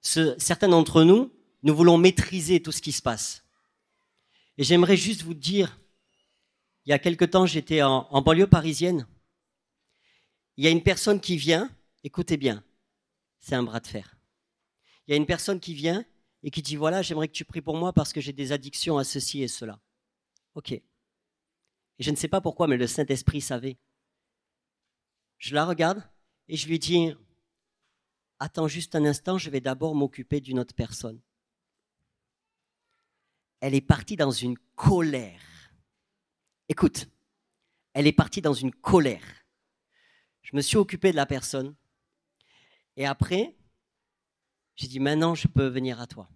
Certains d'entre nous, nous voulons maîtriser tout ce qui se passe. Et j'aimerais juste vous dire, il y a quelque temps, j'étais en banlieue parisienne. Il y a une personne qui vient, écoutez bien, c'est un bras de fer. Il y a une personne qui vient et qui dit, voilà, j'aimerais que tu pries pour moi parce que j'ai des addictions à ceci et cela. Ok. Et je ne sais pas pourquoi, mais le Saint-Esprit savait. Je la regarde et je lui dis, attends juste un instant, je vais d'abord m'occuper d'une autre personne. Elle est partie dans une colère. Écoute, elle est partie dans une colère. Je me suis occupé de la personne. Et après, j'ai dit, maintenant, je peux venir à toi.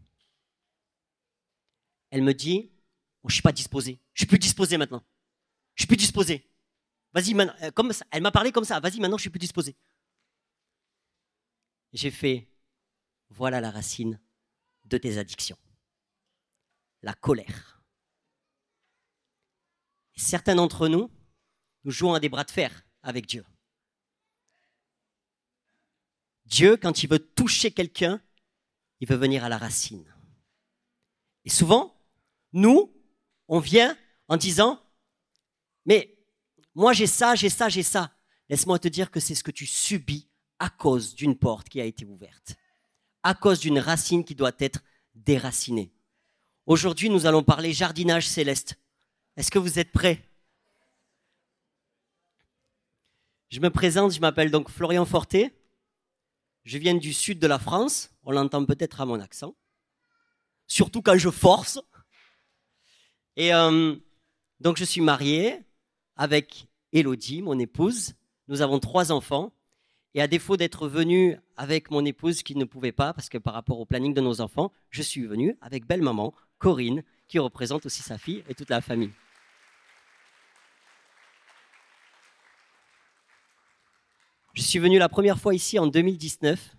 Elle me dit, oh, je ne suis pas disposé. Je ne suis plus disposé maintenant. Je ne suis plus disposé. Vas-y, maintenant. Comme ça, elle m'a parlé comme ça. Vas-y, maintenant, je ne suis plus disposé. J'ai fait, voilà la racine de tes addictions. La colère. Et certains d'entre nous, nous jouons à des bras de fer avec Dieu. Dieu, quand il veut toucher quelqu'un, il veut venir à la racine. Et souvent, nous, on vient en disant, mais moi j'ai ça, j'ai ça, j'ai ça. Laisse-moi te dire que c'est ce que tu subis à cause d'une porte qui a été ouverte, à cause d'une racine qui doit être déracinée. Aujourd'hui, nous allons parler jardinage céleste. Est-ce que vous êtes prêts? Je me présente, je m'appelle donc Florian Forté. Je viens du sud de la France, on l'entend peut-être à mon accent, surtout quand je force. Et donc je suis marié avec Élodie, mon épouse. Nous avons 3 enfants. Et à défaut d'être venu avec mon épouse qui ne pouvait pas, parce que par rapport au planning de nos enfants, je suis venu avec belle-maman, Corinne, qui représente aussi sa fille et toute la famille. Je suis venu la première fois ici en 2019,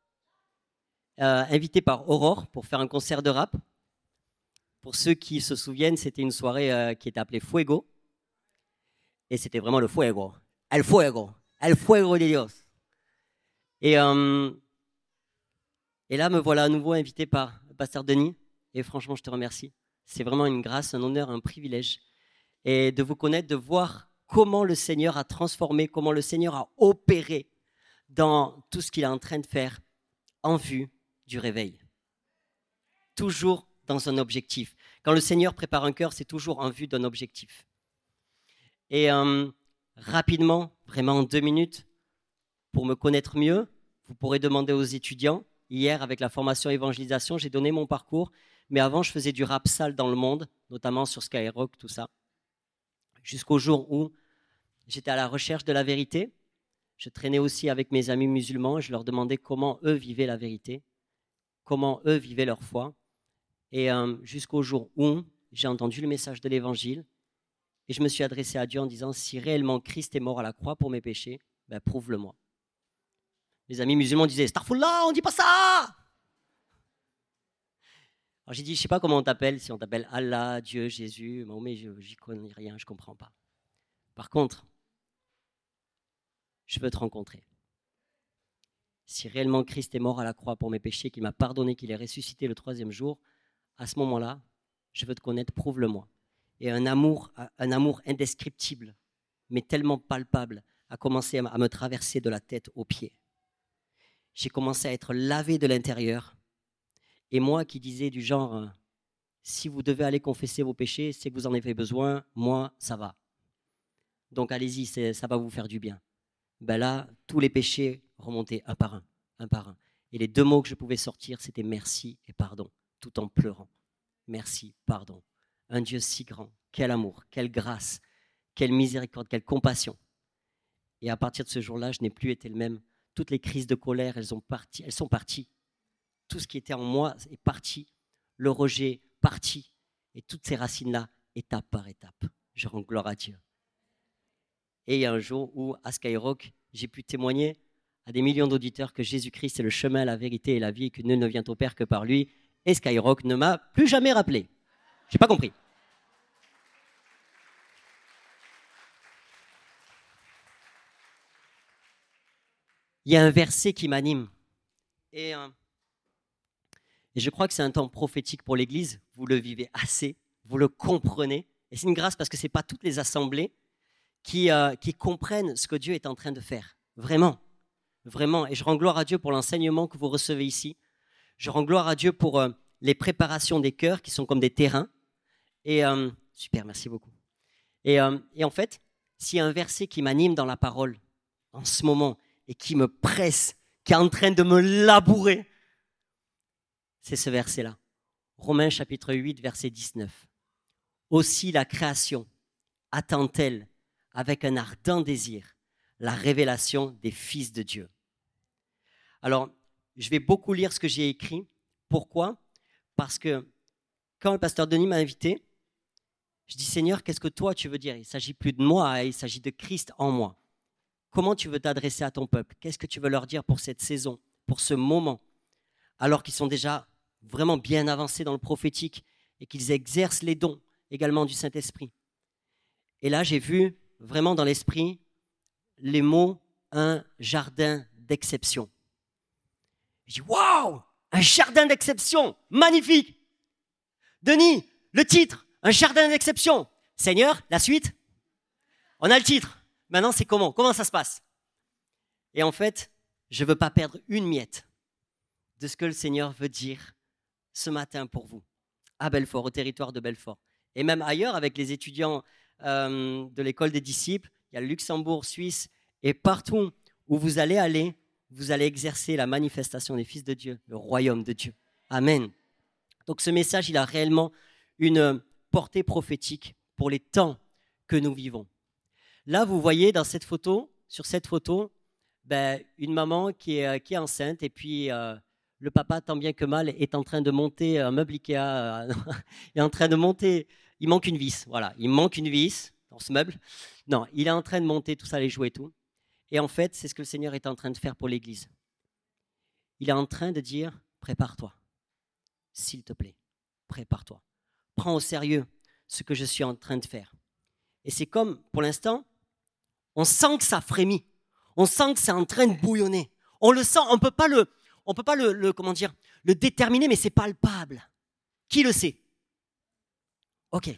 invité par Aurore pour faire un concert de rap. Pour ceux qui se souviennent, c'était une soirée qui était appelée Fuego. Et c'était vraiment le fuego. El fuego. El fuego de Dios. Et là, me voilà à nouveau invité par le pasteur Denis. Et franchement, je te remercie. C'est vraiment une grâce, un honneur, un privilège. Et de vous connaître, de voir comment le Seigneur a transformé, comment le Seigneur a opéré dans tout ce qu'il est en train de faire en vue du réveil. Toujours dans un objectif. Quand le Seigneur prépare un cœur, c'est toujours en vue d'un objectif. Et rapidement, vraiment en 2 minutes, pour me connaître mieux, vous pourrez demander aux étudiants. Hier, avec la formation évangélisation, j'ai donné mon parcours. Mais avant, je faisais du rap sale dans le monde, notamment sur Skyrock, tout ça. Jusqu'au jour où j'étais à la recherche de la vérité. Je traînais aussi avec mes amis musulmans et je leur demandais comment eux vivaient la vérité, comment eux vivaient leur foi. Et jusqu'au jour où j'ai entendu le message de l'évangile et je me suis adressé à Dieu en disant, si réellement Christ est mort à la croix pour mes péchés, ben prouve-le-moi. Mes amis musulmans disaient, Astaghfirullah, on dit pas ça. Alors j'ai dit, je sais pas comment on t'appelle, si on t'appelle Allah, Dieu, Jésus, mais j'y connais rien, je comprends pas. Par contre, je veux te rencontrer. Si réellement Christ est mort à la croix pour mes péchés, qu'il m'a pardonné, qu'il est ressuscité le 3e jour, à ce moment-là, je veux te connaître, prouve-le-moi. Et un amour indescriptible, mais tellement palpable, a commencé à me traverser de la tête aux pieds. J'ai commencé à être lavé de l'intérieur. Et moi qui disais du genre, si vous devez aller confesser vos péchés, c'est que vous en avez besoin, moi, ça va. Donc allez-y, ça va vous faire du bien. Ben là, tous les péchés remontaient un par un, un par un. Et les 2 mots que je pouvais sortir, c'était merci et pardon, tout en pleurant. Merci, pardon. Un Dieu si grand, quel amour, quelle grâce, quelle miséricorde, quelle compassion. Et à partir de ce jour-là, je n'ai plus été le même. Toutes les crises de colère, elles sont parties. Tout ce qui était en moi est parti. Le rejet, parti. Et toutes ces racines-là, étape par étape. Je rends gloire à Dieu. Et il y a un jour où, à Skyrock, j'ai pu témoigner à des millions d'auditeurs que Jésus-Christ est le chemin, la vérité et la vie, et que nul ne vient au Père que par lui. Et Skyrock ne m'a plus jamais rappelé. Je n'ai pas compris. Il y a un verset qui m'anime. Et Et je crois que c'est un temps prophétique pour l'Église. Vous le vivez assez, vous le comprenez. Et c'est une grâce parce que ce n'est pas toutes les assemblées qui comprennent ce que Dieu est en train de faire. Vraiment, vraiment. Et je rends gloire à Dieu pour l'enseignement que vous recevez ici. Je rends gloire à Dieu pour les préparations des cœurs qui sont comme des terrains. Et super, merci beaucoup. Et en fait, s'il y a un verset qui m'anime dans la parole en ce moment et qui me presse, qui est en train de me labourer, c'est ce verset-là. Romains chapitre 8, verset 19. Aussi la création attend-elle avec un ardent désir la révélation des fils de Dieu. Alors, je vais beaucoup lire ce que j'ai écrit. Pourquoi ? Parce que quand le pasteur Denis m'a invité, je dis, Seigneur, qu'est-ce que toi tu veux dire ? Il ne s'agit plus de moi, il s'agit de Christ en moi. Comment tu veux t'adresser à ton peuple ? Qu'est-ce que tu veux leur dire pour cette saison, pour ce moment ? Alors qu'ils sont déjà vraiment bien avancés dans le prophétique et qu'ils exercent les dons également du Saint-Esprit. Et là, j'ai vu vraiment dans l'esprit les mots « un jardin d'exception ». Je dis « Waouh ! Un jardin d'exception ! Magnifique !» Denis, le titre, un jardin d'exception. Seigneur, la suite ? On a le titre. Maintenant, c'est comment ? Comment ça se passe ? Et en fait, je ne veux pas perdre une miette de ce que le Seigneur veut dire ce matin pour vous, à Belfort, au territoire de Belfort. Et même ailleurs, avec les étudiants de l'école des disciples, il y a le Luxembourg, Suisse, et partout où vous allez aller, vous allez exercer la manifestation des fils de Dieu, le royaume de Dieu. Amen. Donc ce message, il a réellement une portée prophétique pour les temps que nous vivons. Là, vous voyez dans cette photo, sur cette photo, une maman qui est enceinte et puis le papa, tant bien que mal, est en train de monter un meuble Ikea, est en train de monter, il manque une vis, voilà, il manque une vis dans ce meuble. Non, il est en train de monter tout ça, les jouets et tout. Et en fait, c'est ce que le Seigneur est en train de faire pour l'Église. Il est en train de dire, prépare-toi, s'il te plaît, prépare-toi. Prends au sérieux ce que je suis en train de faire. Et c'est comme, pour l'instant, on sent que ça frémit. On sent que c'est en train de bouillonner. On le sent, on ne peut pas le déterminer, mais c'est palpable. Qui le sait ? Ok.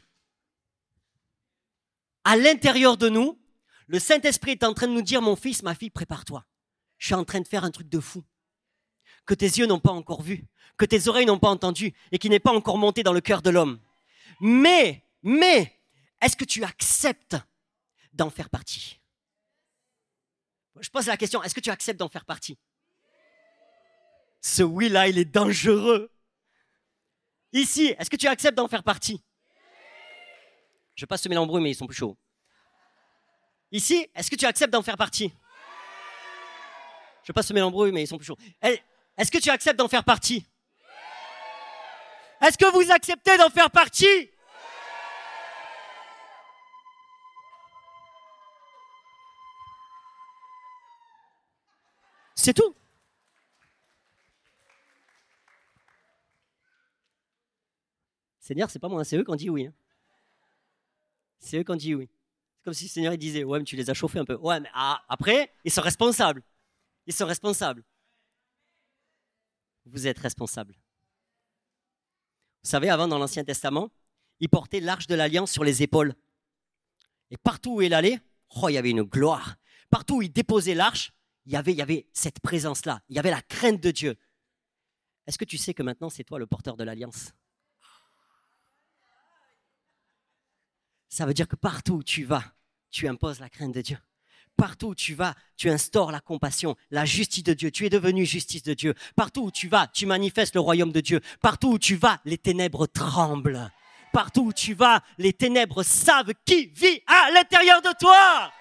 À l'intérieur de nous, le Saint-Esprit est en train de nous dire, mon fils, ma fille, prépare-toi. Je suis en train de faire un truc de fou, que tes yeux n'ont pas encore vu, que tes oreilles n'ont pas entendu, et qui n'est pas encore monté dans le cœur de l'homme. Mais, est-ce que tu acceptes d'en faire partie ? Je pose la question, est-ce que tu acceptes d'en faire partie ? Ce oui-là, il est dangereux. Ici, est-ce que tu acceptes d'en faire partie ? Je passe semer l'embrouille, mais ils sont plus chauds. Ici, est-ce que tu acceptes d'en faire partie ? Je passe semer l'embrouille, mais ils sont plus chauds. Est-ce que tu acceptes d'en faire partie ? Est-ce que vous acceptez d'en faire partie ? C'est tout. Seigneur, c'est pas moi, c'est eux qui ont dit oui. Hein. C'est eux qui ont dit oui. C'est comme si le Seigneur il disait, ouais, mais tu les as chauffés un peu. Ouais, mais après, ils sont responsables. Ils sont responsables. Vous êtes responsables. Vous savez, avant, dans l'Ancien Testament, ils portaient l'arche de l'Alliance sur les épaules. Et partout où il allait, il y avait une gloire. Partout où il déposait l'arche, il y avait cette présence-là. Il y avait la crainte de Dieu. Est-ce que tu sais que maintenant, c'est toi le porteur de l'Alliance ? Ça veut dire que partout où tu vas, tu imposes la crainte de Dieu. Partout où tu vas, tu instaures la compassion, la justice de Dieu. Tu es devenu justice de Dieu. Partout où tu vas, tu manifestes le royaume de Dieu. Partout où tu vas, les ténèbres tremblent. Partout où tu vas, les ténèbres savent qui vit à l'intérieur de toi.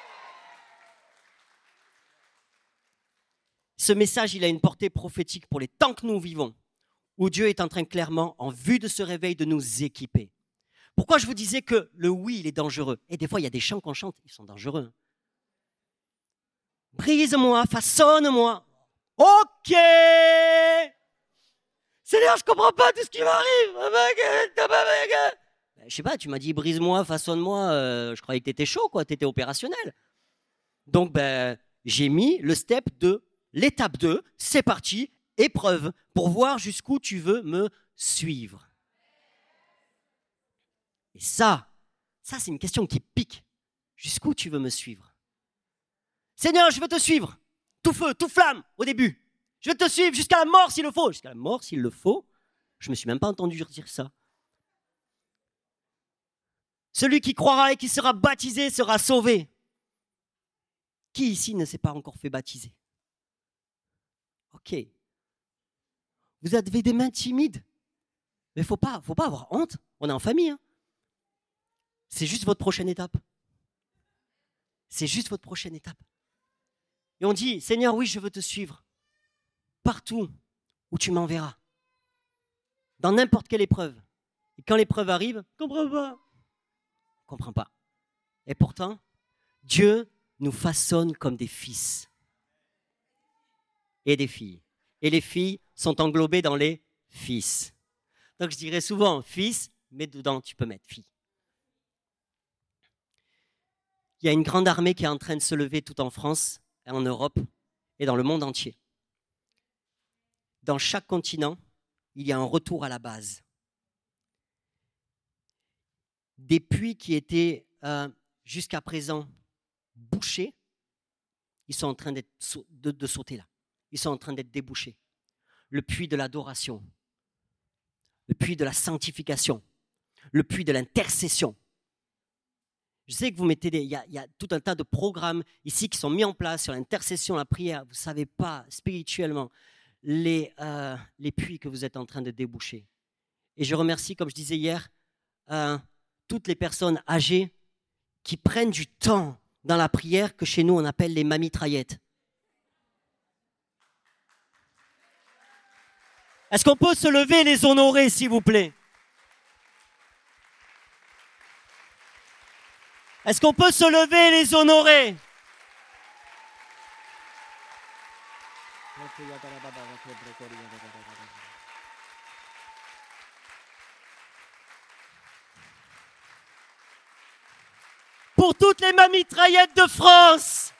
Ce message, il a une portée prophétique pour les temps que nous vivons, où Dieu est en train clairement, en vue de ce réveil, de nous équiper. Pourquoi je vous disais que le oui, il est dangereux ? Et des fois, il y a des chants qu'on chante, ils sont dangereux. Brise-moi, façonne-moi. Ok. Seigneur, je comprends pas tout ce qui m'arrive. Je sais pas, tu m'as dit brise-moi, façonne-moi. Je croyais que tu étais chaud, quoi. Tu étais opérationnel. Donc, j'ai mis le step 2, l'étape 2. C'est parti. épreuve pour voir jusqu'où tu veux me suivre. Et ça c'est une question qui pique. Jusqu'où tu veux me suivre? Seigneur, je veux te suivre. Tout feu, tout flamme au début. Je veux te suivre jusqu'à la mort s'il le faut. Jusqu'à la mort s'il le faut. Je ne me suis même pas entendu dire ça. Celui qui croira et qui sera baptisé sera sauvé. Qui ici ne s'est pas encore fait baptiser? Ok. Vous avez des mains timides. Mais faut pas avoir honte. On est en famille. Hein. C'est juste votre prochaine étape. C'est juste votre prochaine étape. Et on dit, Seigneur, oui, je veux te suivre. Partout où tu m'enverras. Dans n'importe quelle épreuve. Et quand l'épreuve arrive, je ne comprends pas. Je ne comprends pas. Et pourtant, Dieu nous façonne comme des fils et des filles. Et les filles sont englobées dans les fils. Donc je dirais souvent fils, mais dedans tu peux mettre fille. Il y a une grande armée qui est en train de se lever tout en France, en Europe et dans le monde entier. Dans chaque continent, il y a un retour à la base. Des puits qui étaient jusqu'à présent bouchés, ils sont en train de sauter là. Ils sont en train d'être débouchés. Le puits de l'adoration, le puits de la sanctification, le puits de l'intercession. Je sais que vous mettez il y a tout un tas de programmes ici qui sont mis en place sur l'intercession, la prière. Vous ne savez pas spirituellement les puits que vous êtes en train de déboucher. Et je remercie, comme je disais hier, toutes les personnes âgées qui prennent du temps dans la prière que chez nous on appelle les mamitraillettes. Est-ce qu'on peut se lever et les honorer, s'il vous plaît? Est-ce qu'on peut se lever et les honorer? Pour toutes les mamitraillettes de France.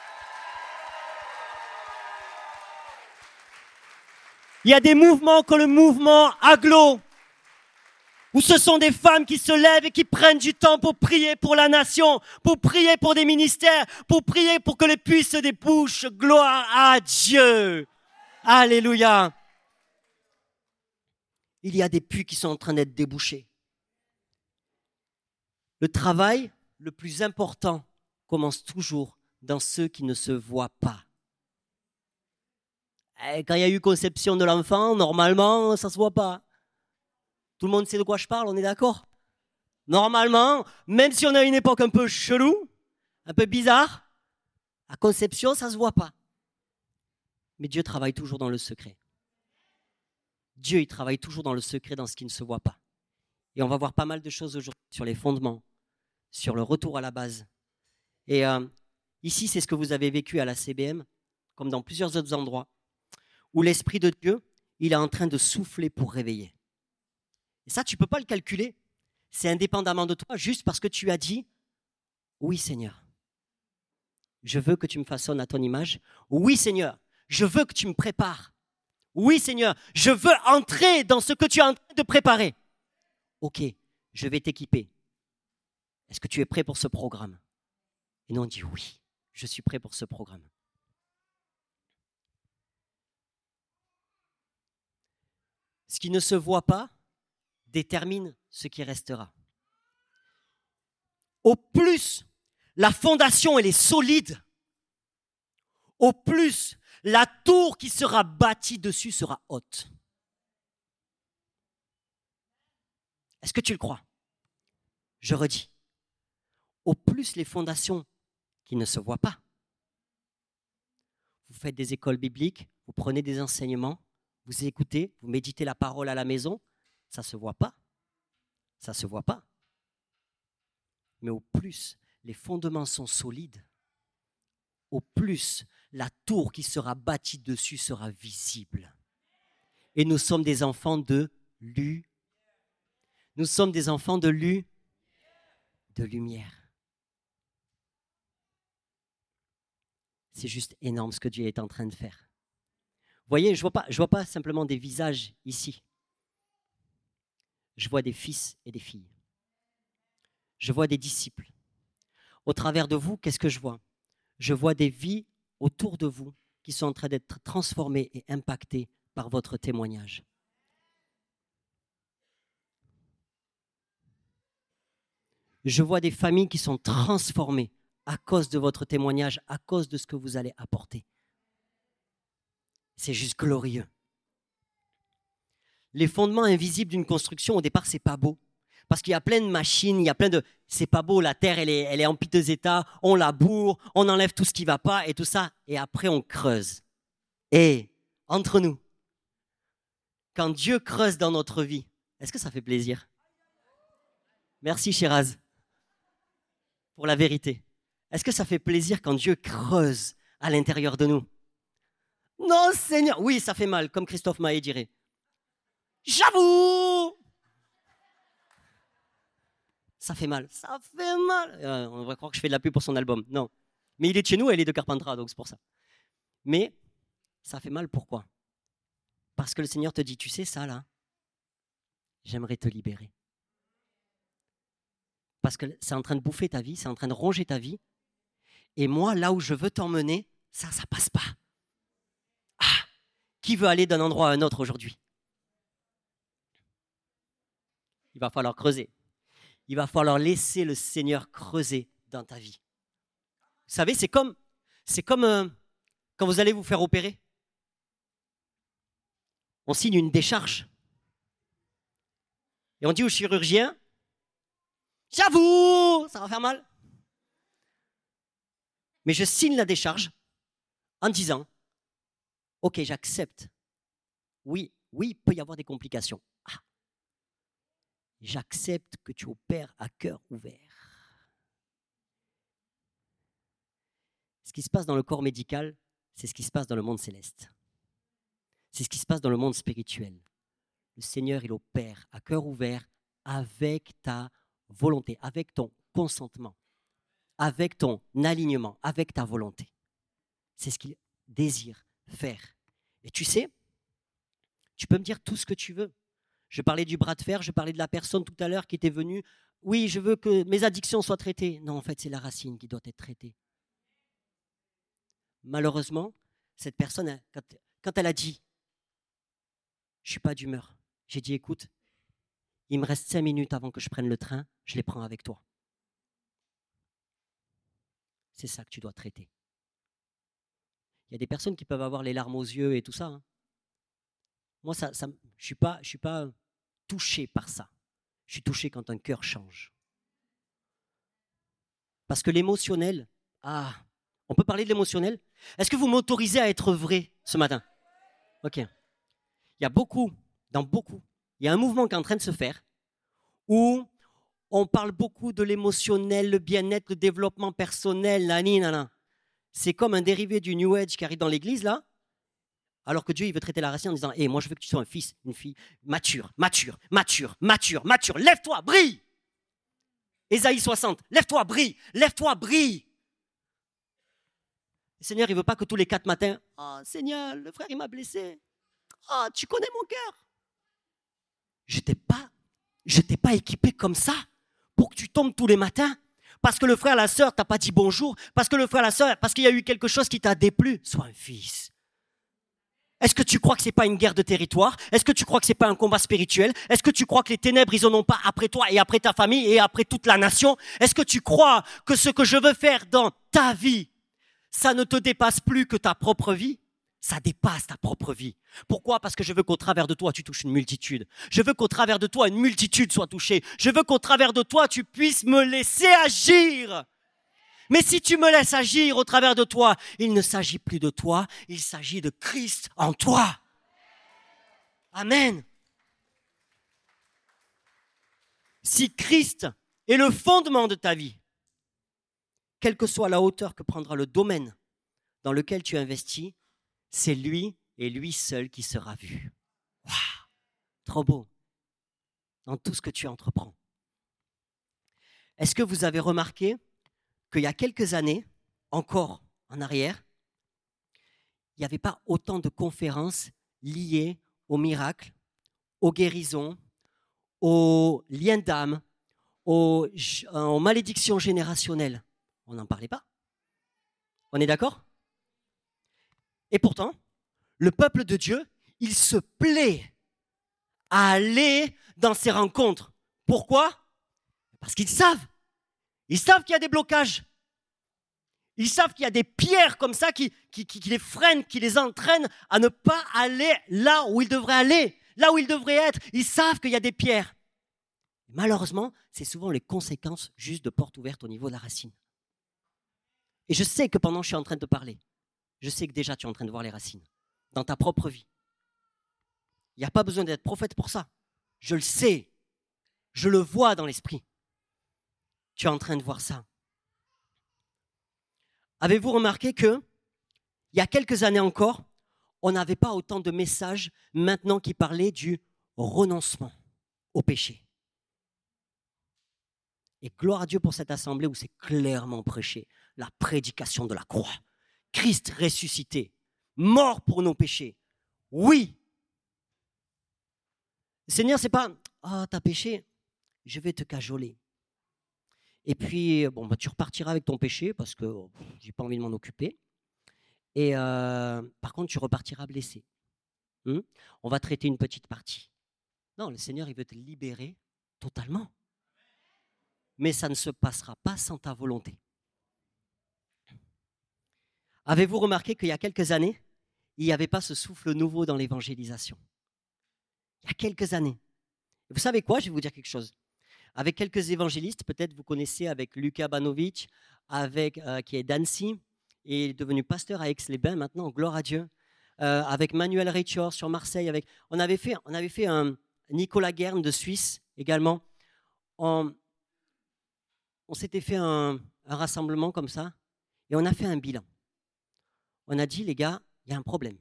Il y a des mouvements comme le mouvement Aglo, où ce sont des femmes qui se lèvent et qui prennent du temps pour prier pour la nation, pour prier pour des ministères, pour prier pour que les puits se débouchent. Gloire à Dieu. Alléluia. Il y a des puits qui sont en train d'être débouchés. Le travail le plus important commence toujours dans ceux qui ne se voient pas. Quand il y a eu conception de l'enfant, normalement, ça ne se voit pas. Tout le monde sait de quoi je parle, on est d'accord? Normalement, même si on a une époque un peu chelou, un peu bizarre, à conception, ça ne se voit pas. Mais Dieu travaille toujours dans le secret. Dieu, il travaille toujours dans le secret, dans ce qui ne se voit pas. Et on va voir pas mal de choses aujourd'hui sur les fondements, sur le retour à la base. Et ici, c'est ce que vous avez vécu à la CBM, comme dans plusieurs autres endroits, où l'Esprit de Dieu, il est en train de souffler pour réveiller. Et ça, tu ne peux pas le calculer. C'est indépendamment de toi, juste parce que tu as dit « Oui, Seigneur, je veux que tu me façonnes à ton image. Oui, Seigneur, je veux que tu me prépares. Oui, Seigneur, je veux entrer dans ce que tu es en train de préparer. Ok, je vais t'équiper. Est-ce que tu es prêt pour ce programme ?» Et nous, on dit « Oui, je suis prêt pour ce programme. » Ce qui ne se voit pas détermine ce qui restera. Au plus la fondation elle est solide, au plus la tour qui sera bâtie dessus sera haute. Est-ce que tu le crois? Je redis. Au plus les fondations qui ne se voient pas. Vous faites des écoles bibliques, vous prenez des enseignements, vous écoutez, vous méditez la parole à la maison, ça ne se voit pas. Ça ne se voit pas. Mais au plus les fondements sont solides, au plus la tour qui sera bâtie dessus sera visible. Et nous sommes des enfants de Nous sommes des enfants de lumière. C'est juste énorme ce que Dieu est en train de faire. voyez, je vois pas simplement des visages ici. Je vois des fils et des filles. Je vois des disciples. Au travers de vous, qu'est-ce que je vois? Je vois des vies autour de vous qui sont en train d'être transformées et impactées par votre témoignage. Je vois des familles qui sont transformées à cause de votre témoignage, à cause de ce que vous allez apporter. C'est juste glorieux. Les fondements invisibles d'une construction, au départ, c'est pas beau. Parce qu'il y a plein de machines, il y a plein de... C'est pas beau, la terre, elle est en piteux état, on la bourre, on enlève tout ce qui va pas et tout ça. Et après, on creuse. Et entre nous, quand Dieu creuse dans notre vie, est-ce que ça fait plaisir? Merci, Chéraz, pour la vérité. Est-ce que ça fait plaisir quand Dieu creuse à l'intérieur de nous? Non, Seigneur. Oui, ça fait mal, comme Christophe Maé dirait. J'avoue! Ça fait mal. Ça fait mal. On va croire que je fais de la pub pour son album. Non. Mais il est de chez nous et il est de Carpentras, donc c'est pour ça. Mais ça fait mal, pourquoi? Parce que le Seigneur te dit, tu sais ça là, j'aimerais te libérer. Parce que c'est en train de bouffer ta vie, c'est en train de ronger ta vie. Et moi, là où je veux t'emmener, ça passe pas. Ah, qui veut aller d'un endroit à un autre aujourd'hui? Il va falloir creuser. Il va falloir laisser le Seigneur creuser dans ta vie. Vous savez, c'est comme quand vous allez vous faire opérer. On signe une décharge. Et on dit au chirurgien, j'avoue, ça va faire mal. Mais je signe la décharge en disant, ok, j'accepte. Oui, il peut y avoir des complications. Ah, j'accepte que tu opères à cœur ouvert. Ce qui se passe dans le corps médical, c'est ce qui se passe dans le monde céleste. C'est ce qui se passe dans le monde spirituel. Le Seigneur, il opère à cœur ouvert avec ta volonté, avec ton consentement, avec ton alignement, avec ta volonté. C'est ce qu'il désire faire. Et tu sais, tu peux me dire tout ce que tu veux. Je parlais du bras de fer, je parlais de la personne tout à l'heure qui était venue. Oui, je veux que mes addictions soient traitées. Non, en fait, c'est la racine qui doit être traitée. Malheureusement, cette personne, quand elle a dit « je ne suis pas d'humeur », j'ai dit « écoute, il me reste 5 minutes avant que je prenne le train, je les prends avec toi. » C'est ça que tu dois traiter. Il y a des personnes qui peuvent avoir les larmes aux yeux et tout ça. Hein. Moi, je ne suis pas touché par ça. Je suis touché quand un cœur change. Parce que l'émotionnel, on peut parler de l'émotionnel? Est-ce que vous m'autorisez à être vrai ce matin? Ok. Il y a il y a un mouvement qui est en train de se faire où on parle beaucoup de l'émotionnel, le bien-être, le développement personnel, nanana. C'est comme un dérivé du New Age qui arrive dans l'église, là, alors que Dieu, il veut traiter la racine en disant, moi, je veux que tu sois un fils, une fille mature, lève-toi, brille. Ésaïe 60, lève-toi, brille. Le Seigneur, il ne veut pas que tous les 4 matins, Seigneur, le frère, il m'a blessé. Tu connais mon cœur. Je t'ai pas équipé comme ça pour que tu tombes tous les matins parce que le frère, la sœur t'a pas dit bonjour, parce que le frère, la sœur, parce qu'il y a eu quelque chose qui t'a déplu. Sois un fils. Est-ce que tu crois que c'est pas une guerre de territoire? Est-ce que tu crois que c'est pas un combat spirituel? Est-ce que tu crois que les ténèbres, ils en ont pas après toi et après ta famille et après toute la nation? Est-ce que tu crois que ce que je veux faire dans ta vie, ça ne te dépasse plus que ta propre vie? Ça dépasse ta propre vie. Pourquoi? Parce que je veux qu'au travers de toi, tu touches une multitude. Je veux qu'au travers de toi, une multitude soit touchée. Je veux qu'au travers de toi, tu puisses me laisser agir. Mais si tu me laisses agir au travers de toi, il ne s'agit plus de toi, il s'agit de Christ en toi. Amen. Si Christ est le fondement de ta vie, quelle que soit la hauteur que prendra le domaine dans lequel tu investis, c'est lui et lui seul qui sera vu. Waouh, trop beau. Dans tout ce que tu entreprends. Est-ce que vous avez remarqué qu'il y a quelques années, encore en arrière, il n'y avait pas autant de conférences liées aux miracles, aux guérisons, aux liens d'âme, aux malédictions générationnelles. On n'en parlait pas. On est d'accord? Et pourtant, le peuple de Dieu, il se plaît à aller dans ces rencontres. Pourquoi? Parce qu'ils savent. Ils savent qu'il y a des blocages. Ils savent qu'il y a des pierres comme ça qui les freinent, qui les entraînent à ne pas aller là où ils devraient aller, là où ils devraient être. Ils savent qu'il y a des pierres. Malheureusement, c'est souvent les conséquences juste de portes ouvertes au niveau de la racine. Et je sais que pendant que je suis en train de te parler, je sais que déjà tu es en train de voir les racines dans ta propre vie. Il n'y a pas besoin d'être prophète pour ça. Je le sais. Je le vois dans l'esprit. Tu es en train de voir ça. Avez-vous remarqué que, il y a quelques années encore, on n'avait pas autant de messages maintenant qui parlaient du renoncement au péché. Et gloire à Dieu pour cette assemblée où c'est clairement prêché. La prédication de la croix. Christ ressuscité, mort pour nos péchés. Oui. Le Seigneur, c'est pas « Ah, t'as péché, je vais te cajoler. » Et puis, tu repartiras avec ton péché parce que j'ai pas envie de m'en occuper. Et par contre, tu repartiras blessé. On va traiter une petite partie. Non, le Seigneur, il veut te libérer totalement. Mais ça ne se passera pas sans ta volonté. Avez-vous remarqué qu'il y a quelques années, il n'y avait pas ce souffle nouveau dans l'évangélisation? Il y a quelques années. Vous savez quoi? Je vais vous dire quelque chose. Avec quelques évangélistes, peut-être vous connaissez avec Luka Banovic, qui est d'Annecy, et est devenu pasteur à Aix-les-Bains maintenant, gloire à Dieu. Avec Manuel Reichor sur Marseille. On avait fait un Nicolas Guerne de Suisse également. On s'était fait un rassemblement comme ça, et on a fait un bilan. On a dit, les gars, il y a un problème.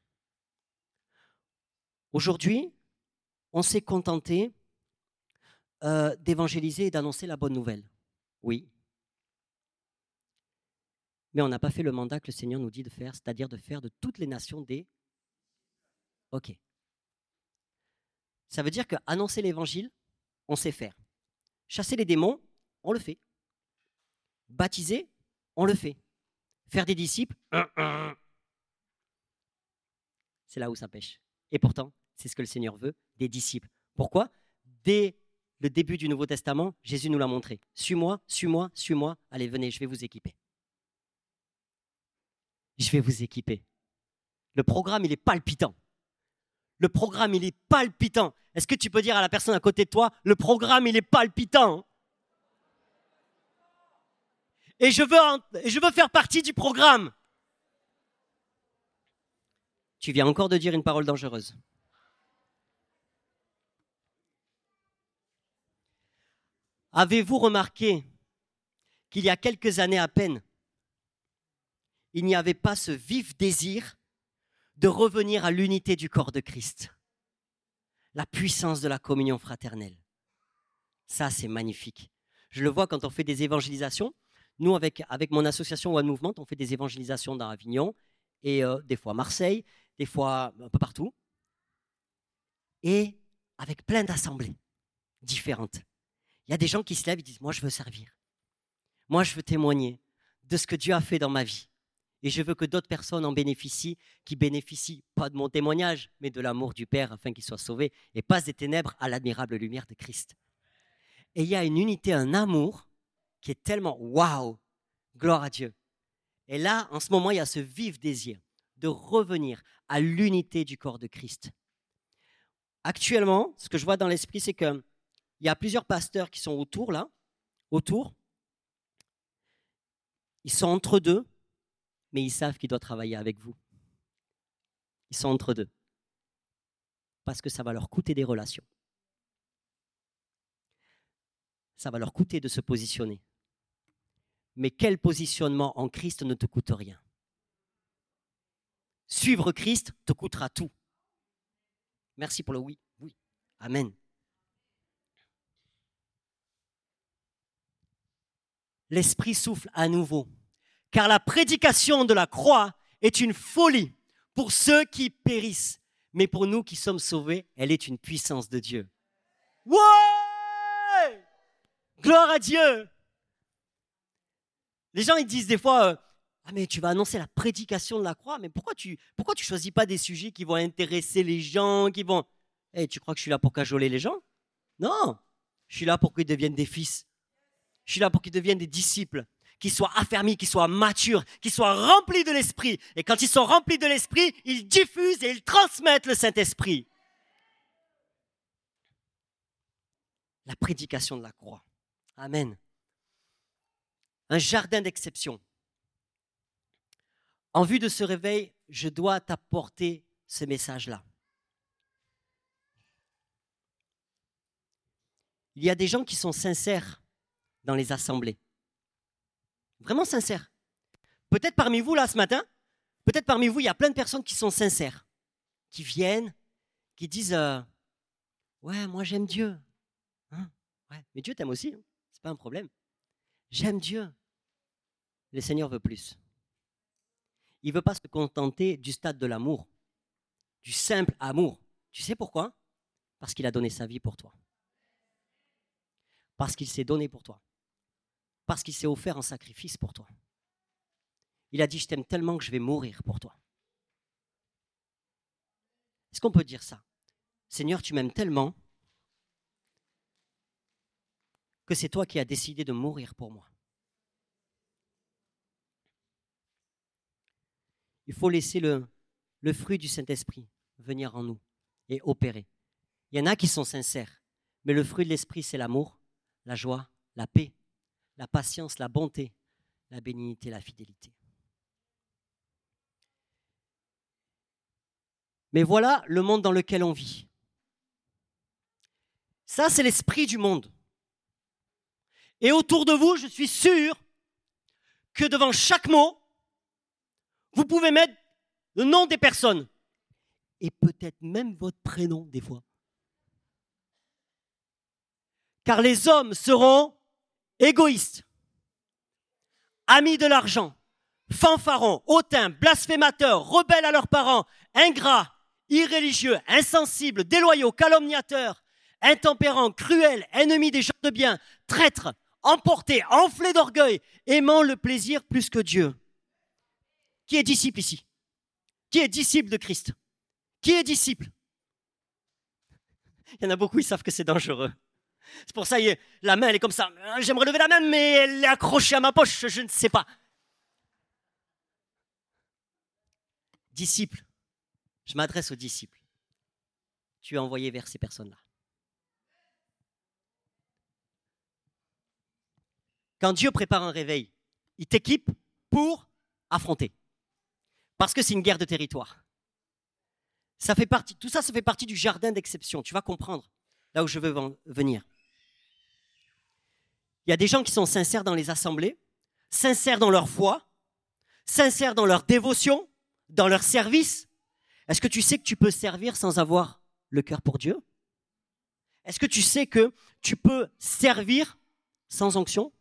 Aujourd'hui, on s'est contenté d'évangéliser et d'annoncer la bonne nouvelle. Oui. Mais on n'a pas fait le mandat que le Seigneur nous dit de faire, c'est-à-dire de faire de toutes les nations des... Ok. Ça veut dire qu'annoncer l'évangile, on sait faire. Chasser les démons, on le fait. Baptiser, on le fait. Faire des disciples, c'est là où ça pêche. Et pourtant, c'est ce que le Seigneur veut, des disciples. Pourquoi? Dès le début du Nouveau Testament, Jésus nous l'a montré. Suis-moi, suis-moi, suis-moi. Allez, venez, je vais vous équiper. Je vais vous équiper. Le programme, il est palpitant. Le programme, il est palpitant. Est-ce que tu peux dire à la personne à côté de toi, le programme, il est palpitant? Et je veux faire partie du programme. Tu viens encore de dire une parole dangereuse. Avez-vous remarqué qu'il y a quelques années à peine, il n'y avait pas ce vif désir de revenir à l'unité du corps de Christ? La puissance de la communion fraternelle. Ça, c'est magnifique. Je le vois quand on fait des évangélisations. Nous, avec mon association One Movement, on fait des évangélisations dans Avignon et des fois Marseille, des fois un peu partout. Et avec plein d'assemblées différentes. Il y a des gens qui se lèvent et disent « Moi, je veux servir. Moi, je veux témoigner de ce que Dieu a fait dans ma vie. Et je veux que d'autres personnes en bénéficient, qui bénéficient pas de mon témoignage, mais de l'amour du Père, afin qu'ils soient sauvés et passent des ténèbres à l'admirable lumière de Christ. » Et il y a une unité, un amour qui est tellement waouh, gloire à Dieu. Et là, en ce moment, il y a ce vif désir de revenir à l'unité du corps de Christ. Actuellement, ce que je vois dans l'esprit, c'est qu'il y a plusieurs pasteurs qui sont autour. Ils sont entre deux, mais ils savent qu'ils doivent travailler avec vous. Ils sont entre deux. Parce que ça va leur coûter des relations. Ça va leur coûter de se positionner. Mais quel positionnement en Christ ne te coûte rien? Suivre Christ te coûtera tout. Merci pour le oui. Oui. Amen. L'Esprit souffle à nouveau. Car la prédication de la croix est une folie pour ceux qui périssent. Mais pour nous qui sommes sauvés, elle est une puissance de Dieu. Ouais! Gloire à Dieu! Les gens, ils disent des fois, ah mais tu vas annoncer la prédication de la croix, mais pourquoi tu choisis pas des sujets qui vont intéresser les gens, qui vont... Tu crois que je suis là pour cajoler les gens? Non, je suis là pour qu'ils deviennent des fils. Je suis là pour qu'ils deviennent des disciples, qu'ils soient affermis, qu'ils soient matures, qu'ils soient remplis de l'Esprit. Et quand ils sont remplis de l'Esprit, ils diffusent et ils transmettent le Saint-Esprit. La prédication de la croix. Amen. Un jardin d'exception. En vue de ce réveil, je dois t'apporter ce message-là. Il y a des gens qui sont sincères dans les assemblées. Vraiment sincères. Peut-être parmi vous, là, ce matin, peut-être parmi vous, il y a plein de personnes qui sont sincères, qui viennent, qui disent ouais, moi j'aime Dieu. Hein, ouais. Mais Dieu t'aime aussi, hein, c'est pas un problème. J'aime Dieu. Le Seigneur veut plus. Il ne veut pas se contenter du stade de l'amour, du simple amour. Tu sais pourquoi? Parce qu'il a donné sa vie pour toi. Parce qu'il s'est donné pour toi. Parce qu'il s'est offert en sacrifice pour toi. Il a dit, je t'aime tellement que je vais mourir pour toi. Est-ce qu'on peut dire ça? Seigneur, tu m'aimes tellement que c'est toi qui as décidé de mourir pour moi. Il faut laisser le fruit du Saint-Esprit venir en nous et opérer. Il y en a qui sont sincères, mais le fruit de l'Esprit, c'est l'amour, la joie, la paix, la patience, la bonté, la bénignité, la fidélité. Mais voilà le monde dans lequel on vit. Ça, c'est l'esprit du monde. Et autour de vous, je suis sûr que devant chaque mot, vous pouvez mettre le nom des personnes et peut-être même votre prénom des fois. Car les hommes seront égoïstes, amis de l'argent, fanfarons, hautains, blasphémateurs, rebelles à leurs parents, ingrats, irréligieux, insensibles, déloyaux, calomniateurs, intempérants, cruels, ennemis des gens de bien, traîtres, emportés, enflés d'orgueil, aimant le plaisir plus que Dieu. Qui est disciple ici? Qui est disciple de Christ? Qui est disciple? Il y en a beaucoup, ils savent que c'est dangereux. C'est pour ça, la main, elle est comme ça. J'aimerais lever la main, mais elle est accrochée à ma poche, je ne sais pas. Disciple, je m'adresse aux disciples. Tu es envoyé vers ces personnes-là. Quand Dieu prépare un réveil, il t'équipe pour affronter. Parce que c'est une guerre de territoire. Tout ça fait partie du jardin d'exception. Tu vas comprendre là où je veux venir. Il y a des gens qui sont sincères dans les assemblées, sincères dans leur foi, sincères dans leur dévotion, dans leur service. Est-ce que tu sais que tu peux servir sans avoir le cœur pour Dieu? Est-ce que tu sais que tu peux servir sans onction?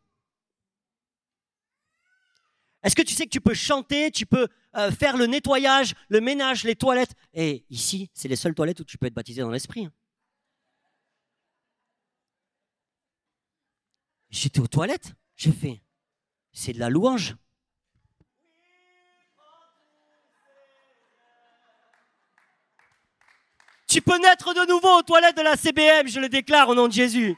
Est-ce que tu sais que tu peux chanter, tu peux faire le nettoyage, le ménage, les toilettes? Et ici, c'est les seules toilettes où tu peux être baptisé dans l'esprit. J'étais aux toilettes, j'ai fait, c'est de la louange. Tu peux naître de nouveau aux toilettes de la CBM, je le déclare au nom de Jésus.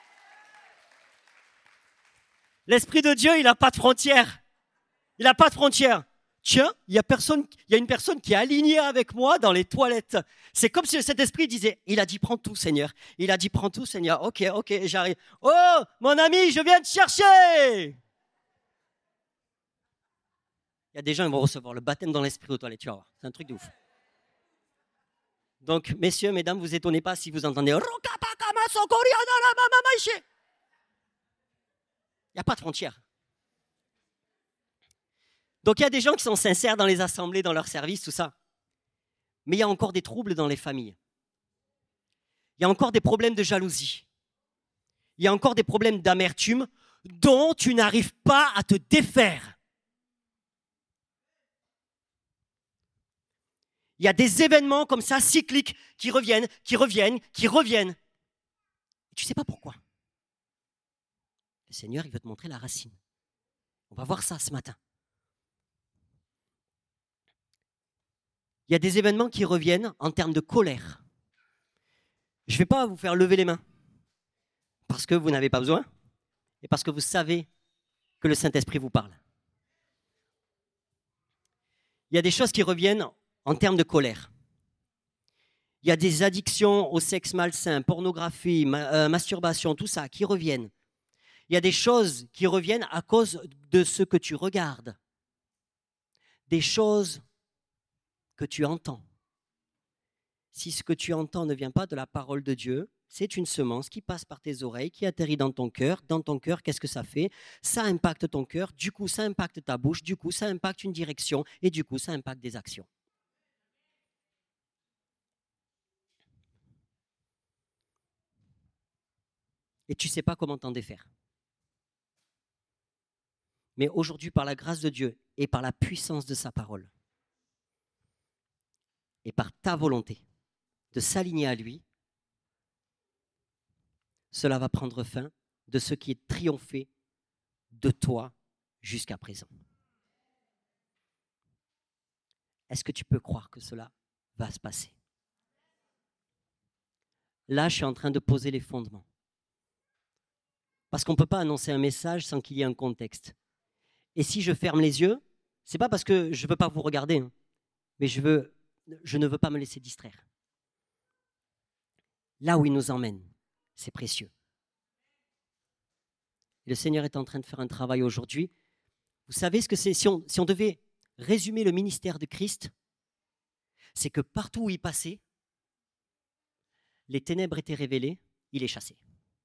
L'Esprit de Dieu, il n'a pas de frontières. Il n'a pas de frontières. Tiens, il y a une personne qui est alignée avec moi dans les toilettes. C'est comme si cet esprit disait, il a dit prends tout Seigneur. Il a dit prends tout Seigneur. Ok, j'arrive. Oh, mon ami, je viens te chercher. Il y a des gens qui vont recevoir le baptême dans l'esprit aux toilettes, tu vas voir. C'est un truc de ouf. Donc, messieurs, mesdames, vous étonnez pas si vous entendez. Il n'y a pas de frontières. Donc, il y a des gens qui sont sincères dans les assemblées, dans leur service, tout ça. Mais il y a encore des troubles dans les familles. Il y a encore des problèmes de jalousie. Il y a encore des problèmes d'amertume dont tu n'arrives pas à te défaire. Il y a des événements comme ça, cycliques, qui reviennent. Et tu ne sais pas pourquoi. Le Seigneur, il veut te montrer la racine. On va voir ça ce matin. Il y a des événements qui reviennent en termes de colère. Je ne vais pas vous faire lever les mains parce que vous n'avez pas besoin et parce que vous savez que le Saint-Esprit vous parle. Il y a des choses qui reviennent en termes de colère. Il y a des addictions au sexe malsain, pornographie, masturbation, tout ça qui reviennent. Il y a des choses qui reviennent à cause de ce que tu regardes, des choses que tu entends. Si ce que tu entends ne vient pas de la parole de Dieu, c'est une semence qui passe par tes oreilles, qui atterrit dans ton cœur. Dans ton cœur, qu'est-ce que ça fait? Ça impacte ton cœur, du coup ça impacte ta bouche, du coup ça impacte une direction et du coup ça impacte des actions. Et tu ne sais pas comment t'en défaire. Mais aujourd'hui, par la grâce de Dieu et par la puissance de sa parole, et par ta volonté de s'aligner à lui, cela va prendre fin de ce qui est triomphé de toi jusqu'à présent. Est-ce que tu peux croire que cela va se passer? Là, je suis en train de poser les fondements. Parce qu'on ne peut pas annoncer un message sans qu'il y ait un contexte. Et si je ferme les yeux, ce n'est pas parce que je ne veux pas vous regarder, mais je ne veux pas me laisser distraire. Là où il nous emmène, c'est précieux. Et le Seigneur est en train de faire un travail aujourd'hui. Vous savez ce que c'est? Si on devait résumer le ministère de Christ, c'est que partout où il passait, les ténèbres étaient révélées, il les chassait.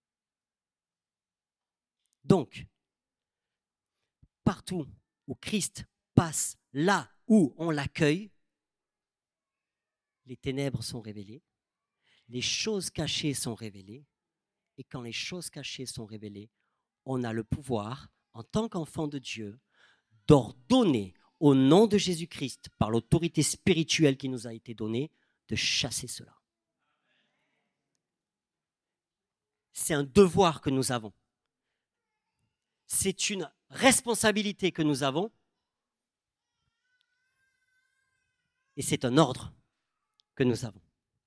Donc, partout où Christ passe, là où on l'accueille, les ténèbres sont révélées, les choses cachées sont révélées, et quand les choses cachées sont révélées, on a le pouvoir, en tant qu'enfant de Dieu, d'ordonner au nom de Jésus-Christ, par l'autorité spirituelle qui nous a été donnée, de chasser cela. C'est un devoir que nous avons. C'est une responsabilité que nous avons. Et c'est un ordre que nous avons.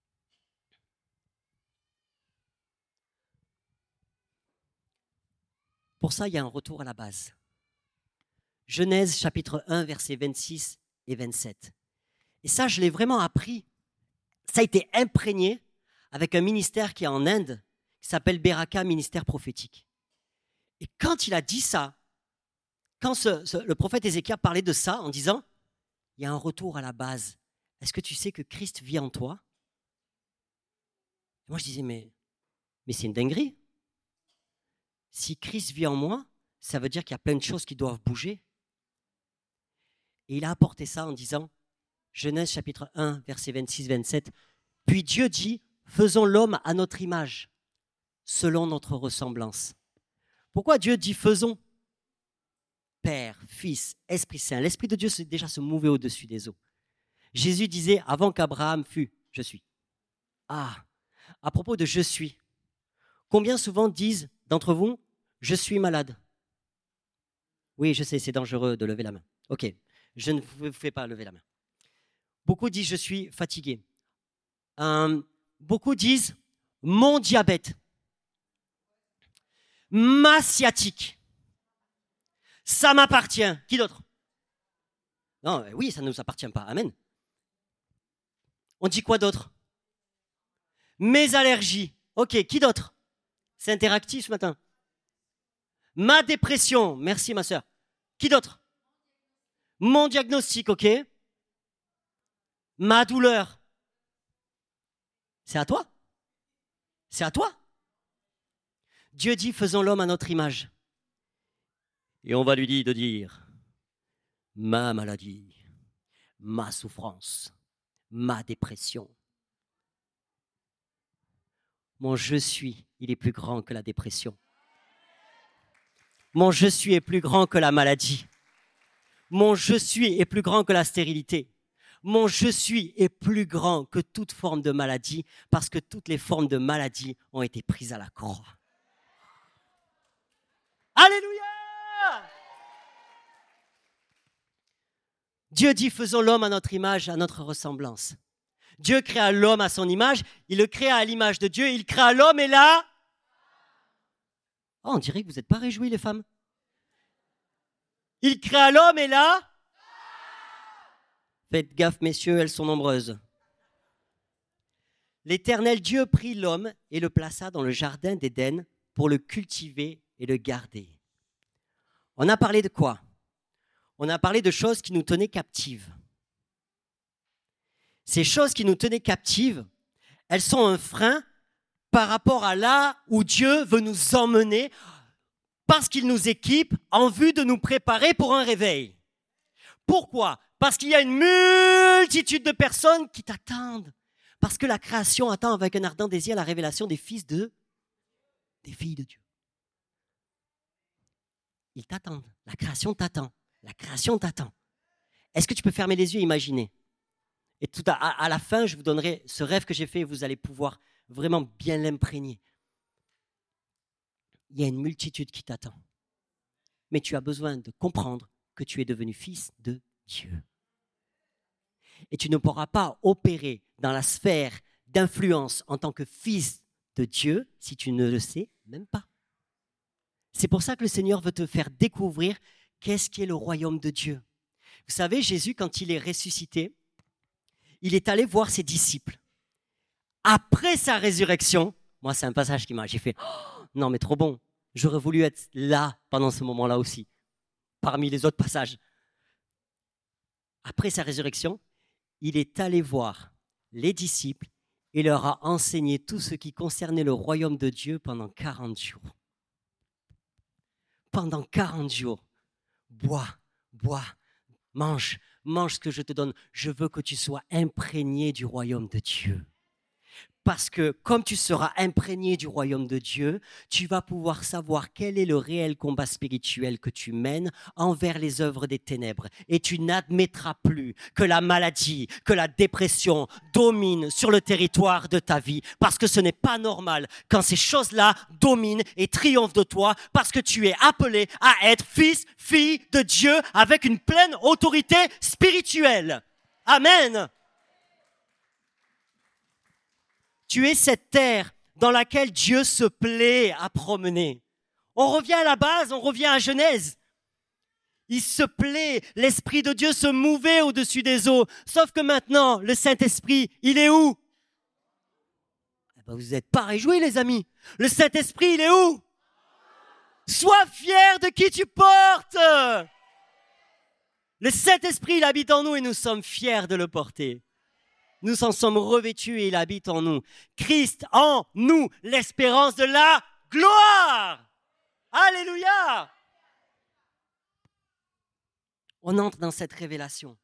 Pour ça, il y a un retour à la base. Genèse chapitre 1, versets 26 et 27. Et ça, je l'ai vraiment appris. Ça a été imprégné avec un ministère qui est en Inde, qui s'appelle Beraka, ministère prophétique. Et quand il a dit ça, quand le prophète Ézéchias parlait de ça en disant, il y a un retour à la base. Est-ce que tu sais que Christ vit en toi? Et moi, je disais, mais c'est une dinguerie. Si Christ vit en moi, ça veut dire qu'il y a plein de choses qui doivent bouger. Et il a apporté ça en disant, Genèse chapitre 1, versets 26-27, « Puis Dieu dit, faisons l'homme à notre image, selon notre ressemblance. » Pourquoi Dieu dit faisons? Père, Fils, Esprit Saint. L'Esprit de Dieu déjà se mouvait au-dessus des eaux. Jésus disait, avant qu'Abraham fût, je suis. Ah, à propos de je suis, combien souvent disent d'entre vous, je suis malade? Oui, je sais, c'est dangereux de lever la main. Ok, je ne vous fais pas lever la main. Beaucoup disent, je suis fatigué. Beaucoup disent, mon diabète. Ma sciatique. Ça m'appartient. Qui d'autre? Non, oui, ça ne nous appartient pas. Amen. On dit quoi d'autre? Mes allergies. Ok, qui d'autre? C'est interactif ce matin. Ma dépression. Merci ma sœur. Qui d'autre? Mon diagnostic, ok. Ma douleur. C'est à toi? C'est à toi? Dieu dit, faisons l'homme à notre image. Et on va lui dire de dire, ma maladie, ma souffrance, ma dépression. Mon je suis, il est plus grand que la dépression. Mon je suis est plus grand que la maladie. Mon je suis est plus grand que la stérilité. Mon je suis est plus grand que toute forme de maladie parce que toutes les formes de maladie ont été prises à la croix. Alléluia! Dieu dit, faisons l'homme à notre image, à notre ressemblance. Dieu créa l'homme à son image, il le créa à l'image de Dieu, il créa l'homme et là... Oh, on dirait que vous n'êtes pas réjouis les femmes. Il créa l'homme et là... Faites gaffe, messieurs, elles sont nombreuses. L'Éternel Dieu prit l'homme et le plaça dans le jardin d'Éden pour le cultiver et le garder. On a parlé de quoi? On a parlé de choses qui nous tenaient captives. Ces choses qui nous tenaient captives, elles sont un frein par rapport à là où Dieu veut nous emmener parce qu'il nous équipe en vue de nous préparer pour un réveil. Pourquoi? Parce qu'il y a une multitude de personnes qui t'attendent. Parce que la création attend avec un ardent désir la révélation des filles de Dieu. Ils t'attendent. La création t'attend. La création t'attend. Est-ce que tu peux fermer les yeux et imaginer? Et tout à la fin, je vous donnerai ce rêve que j'ai fait et vous allez pouvoir vraiment bien l'imprégner. Il y a une multitude qui t'attend. Mais tu as besoin de comprendre que tu es devenu fils de Dieu. Et tu ne pourras pas opérer dans la sphère d'influence en tant que fils de Dieu si tu ne le sais même pas. C'est pour ça que le Seigneur veut te faire découvrir qu'est-ce qu'est le royaume de Dieu. Vous savez, Jésus, quand il est ressuscité, il est allé voir ses disciples. Après sa résurrection, moi c'est un passage j'ai fait, oh, non mais trop bon, j'aurais voulu être là pendant ce moment-là aussi, parmi les autres passages. Après sa résurrection, il est allé voir les disciples et leur a enseigné tout ce qui concernait le royaume de Dieu pendant 40 jours. Pendant 40 jours, bois, mange ce que je te donne. Je veux que tu sois imprégné du royaume de Dieu. Parce que comme tu seras imprégné du royaume de Dieu, tu vas pouvoir savoir quel est le réel combat spirituel que tu mènes envers les œuvres des ténèbres. Et tu n'admettras plus que la maladie, que la dépression dominent sur le territoire de ta vie. Parce que ce n'est pas normal quand ces choses-là dominent et triomphent de toi. Parce que tu es appelé à être fils, fille de Dieu avec une pleine autorité spirituelle. Amen. Tu es cette terre dans laquelle Dieu se plaît à promener. On revient à la base, on revient à Genèse. Il se plaît, l'Esprit de Dieu se mouvait au-dessus des eaux. Sauf que maintenant, le Saint-Esprit, il est où? Vous n'êtes pas réjouis, les amis. Le Saint-Esprit, il est où? Sois fier de qui tu portes. Le Saint-Esprit, il habite en nous et nous sommes fiers de le porter. Nous en sommes revêtus et il habite en nous. Christ en nous, l'espérance de la gloire. Alléluia. On entre dans cette révélation.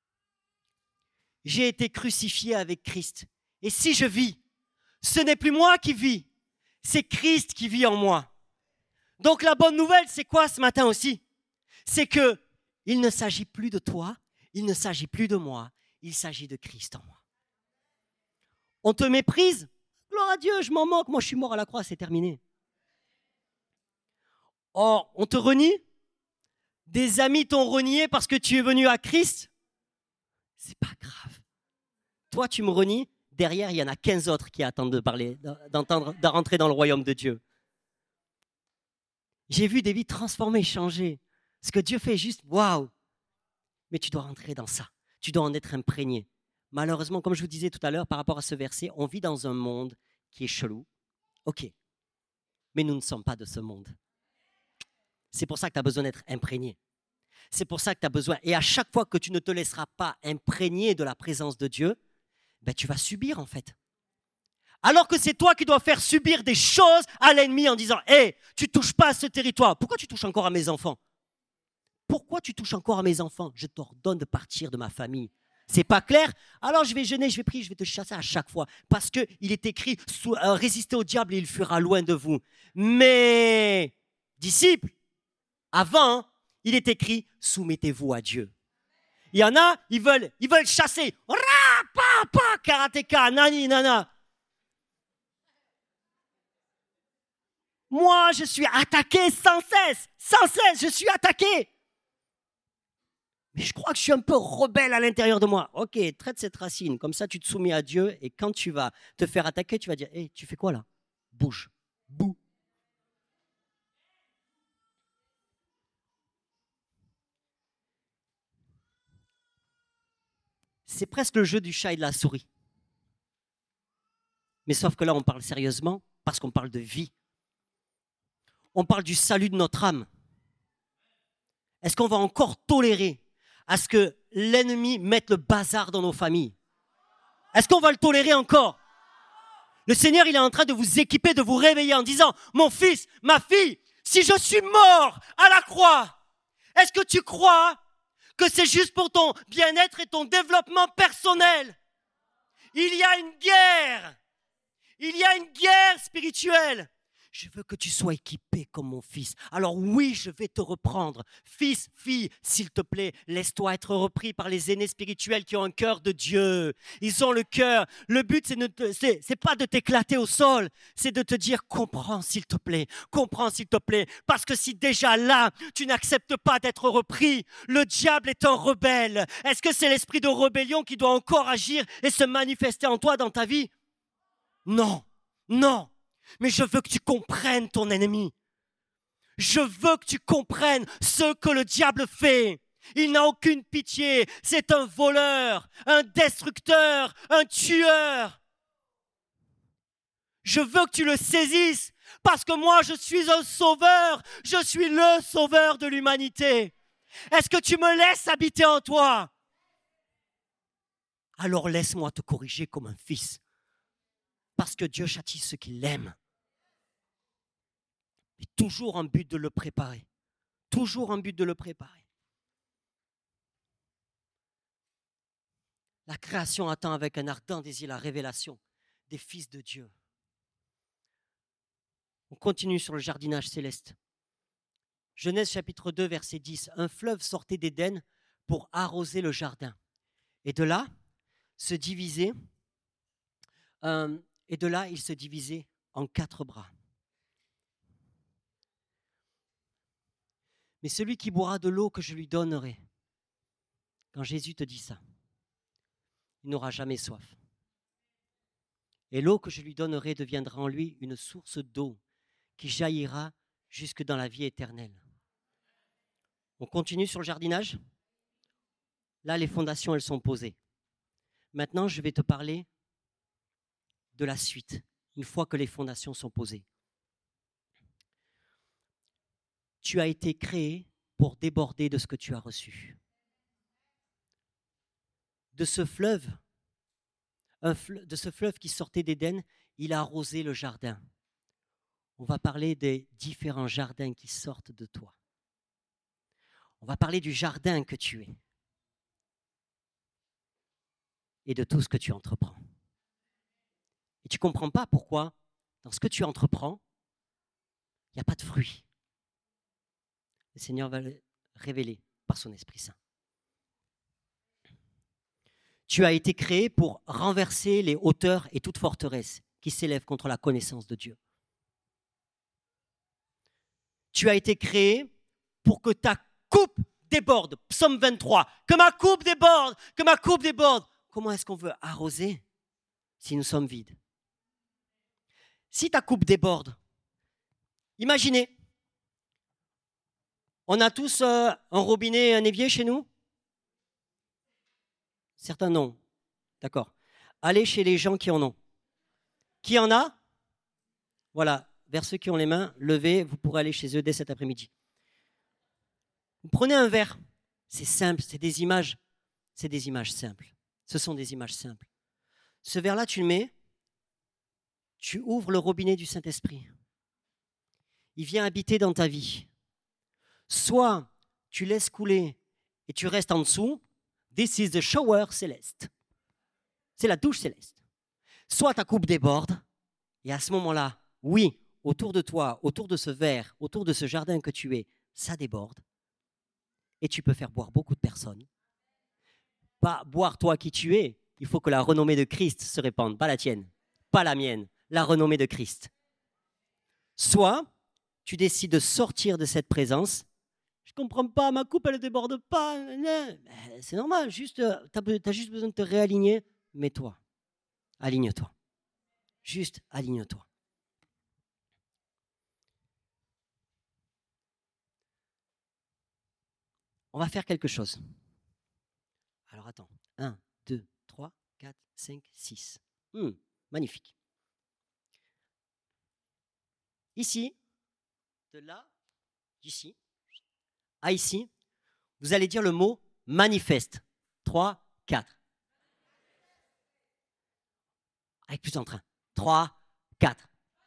J'ai été crucifié avec Christ. Et si je vis, ce n'est plus moi qui vis, c'est Christ qui vit en moi. Donc la bonne nouvelle, c'est quoi ce matin aussi? C'est que il ne s'agit plus de toi, il ne s'agit plus de moi, il s'agit de Christ en moi. On te méprise? Gloire à Dieu, je m'en moque, moi je suis mort à la croix, c'est terminé. Or, on te renie? Des amis t'ont renié parce que tu es venu à Christ? C'est pas grave. Toi, tu me renies, derrière, il y en a 15 autres qui attendent de parler, d'entendre, de rentrer dans le royaume de Dieu. J'ai vu des vies transformées, changées. Ce que Dieu fait est juste, waouh! Mais tu dois rentrer dans ça. Tu dois en être imprégné. Malheureusement, comme je vous disais tout à l'heure, par rapport à ce verset, on vit dans un monde qui est chelou. Ok, mais nous ne sommes pas de ce monde. C'est pour ça que tu as besoin d'être imprégné. C'est pour ça que tu as besoin. Et à chaque fois que tu ne te laisseras pas imprégner de la présence de Dieu, ben tu vas subir en fait. Alors que c'est toi qui dois faire subir des choses à l'ennemi en disant « Hé, tu ne touches pas à ce territoire. Pourquoi tu touches encore à mes enfants? Pourquoi tu touches encore à mes enfants? Je t'ordonne de partir de ma famille. » C'est pas clair? Alors je vais jeûner, je vais prier, je vais te chasser à chaque fois. Parce qu'il est écrit, résistez au diable et il fuira loin de vous. Mais, disciples, avant, il est écrit, soumettez-vous à Dieu. Il y en a, ils veulent chasser. Ra, pa, pa, karatéka, nani, nana. Moi, je suis attaqué sans cesse, je suis attaqué. Mais je crois que je suis un peu rebelle à l'intérieur de moi. Ok, traite cette racine, comme ça tu te soumets à Dieu et quand tu vas te faire attaquer, tu vas dire, hé, tu fais quoi là? Bouge, bouh. C'est presque le jeu du chat et de la souris. Mais sauf que là, on parle sérieusement parce qu'on parle de vie. On parle du salut de notre âme. Est-ce qu'on va encore tolérer à ce que l'ennemi mette le bazar dans nos familles? Est-ce qu'on va le tolérer encore? Le Seigneur, il est en train de vous équiper, de vous réveiller en disant, mon fils, ma fille, si je suis mort à la croix, est-ce que tu crois que c'est juste pour ton bien-être et ton développement personnel? Il y a une guerre. Il y a une guerre spirituelle. Je veux que tu sois équipé comme mon fils. Alors oui, je vais te reprendre. Fils, fille, s'il te plaît, laisse-toi être repris par les aînés spirituels qui ont un cœur de Dieu. Ils ont le cœur. Le but, c'est pas de t'éclater au sol. C'est de te dire, comprends s'il te plaît. Comprends s'il te plaît. Parce que si déjà là, tu n'acceptes pas d'être repris, le diable est un rebelle. Est-ce que c'est l'esprit de rébellion qui doit encore agir et se manifester en toi dans ta vie? Non, non. Mais je veux que tu comprennes ton ennemi. Je veux que tu comprennes ce que le diable fait. Il n'a aucune pitié. C'est un voleur, un destructeur, un tueur. Je veux que tu le saisisses parce que moi, je suis un sauveur. Je suis le sauveur de l'humanité. Est-ce que tu me laisses habiter en toi? Alors laisse-moi te corriger comme un fils. Parce que Dieu châtie ceux qui l'aiment. Et toujours en but de le préparer. Toujours en but de le préparer. La création attend avec un ardent désir la révélation des fils de Dieu. On continue sur le jardinage céleste. Genèse chapitre 2, verset 10. Un fleuve sortait d'Éden pour arroser le jardin. Et de là, il se divisait en 4 bras. Mais celui qui boira de l'eau que je lui donnerai, quand Jésus te dit ça, il n'aura jamais soif. Et l'eau que je lui donnerai deviendra en lui une source d'eau qui jaillira jusque dans la vie éternelle. On continue sur le jardinage. Là, les fondations, elles sont posées. Maintenant, je vais te parler de la suite, une fois que les fondations sont posées. Tu as été créé pour déborder de ce que tu as reçu. De ce fleuve qui sortait d'Éden, il a arrosé le jardin. On va parler des différents jardins qui sortent de toi. On va parler du jardin que tu es et de tout ce que tu entreprends. Et tu ne comprends pas pourquoi, dans ce que tu entreprends, il n'y a pas de fruits. Le Seigneur va le révéler par son Esprit Saint. Tu as été créé pour renverser les hauteurs et toute forteresse qui s'élèvent contre la connaissance de Dieu. Tu as été créé pour que ta coupe déborde. Psaume 23. Que ma coupe déborde, que ma coupe déborde. Comment est-ce qu'on veut arroser si nous sommes vides? Si ta coupe déborde, imaginez, on a tous un robinet et un évier chez nous? Certains non. D'accord. Allez chez les gens qui en ont. Qui en a? Voilà. Vers ceux qui ont les mains, levez, vous pourrez aller chez eux dès cet après-midi. Vous prenez un verre. C'est simple, c'est des images. C'est des images simples. Ce sont des images simples. Ce verre-là, tu le mets. Tu ouvres le robinet du Saint-Esprit. Il vient habiter dans ta vie. Soit tu laisses couler et tu restes en dessous. This is the shower céleste. C'est la douche céleste. Soit ta coupe déborde, et à ce moment-là, oui, autour de toi, autour de ce verre, autour de ce jardin que tu es, ça déborde. Et tu peux faire boire beaucoup de personnes. pas boire toi qui tu es. Il faut que la renommée de Christ se répande, pas la tienne, pas la mienne, la renommée de Christ. Soit tu décides de sortir de cette présence. Je ne comprends pas, ma coupe elle ne déborde pas. C'est normal, tu as juste besoin de te réaligner. Mets-toi, aligne-toi. Juste aligne-toi. On va faire quelque chose. Alors attends, 1, 2, 3, 4, 5, 6. Magnifique. Ici, de là, d'ici, à ici, vous allez dire le mot manifeste. 3, 4. Avec plus d'entrain. 3, 4.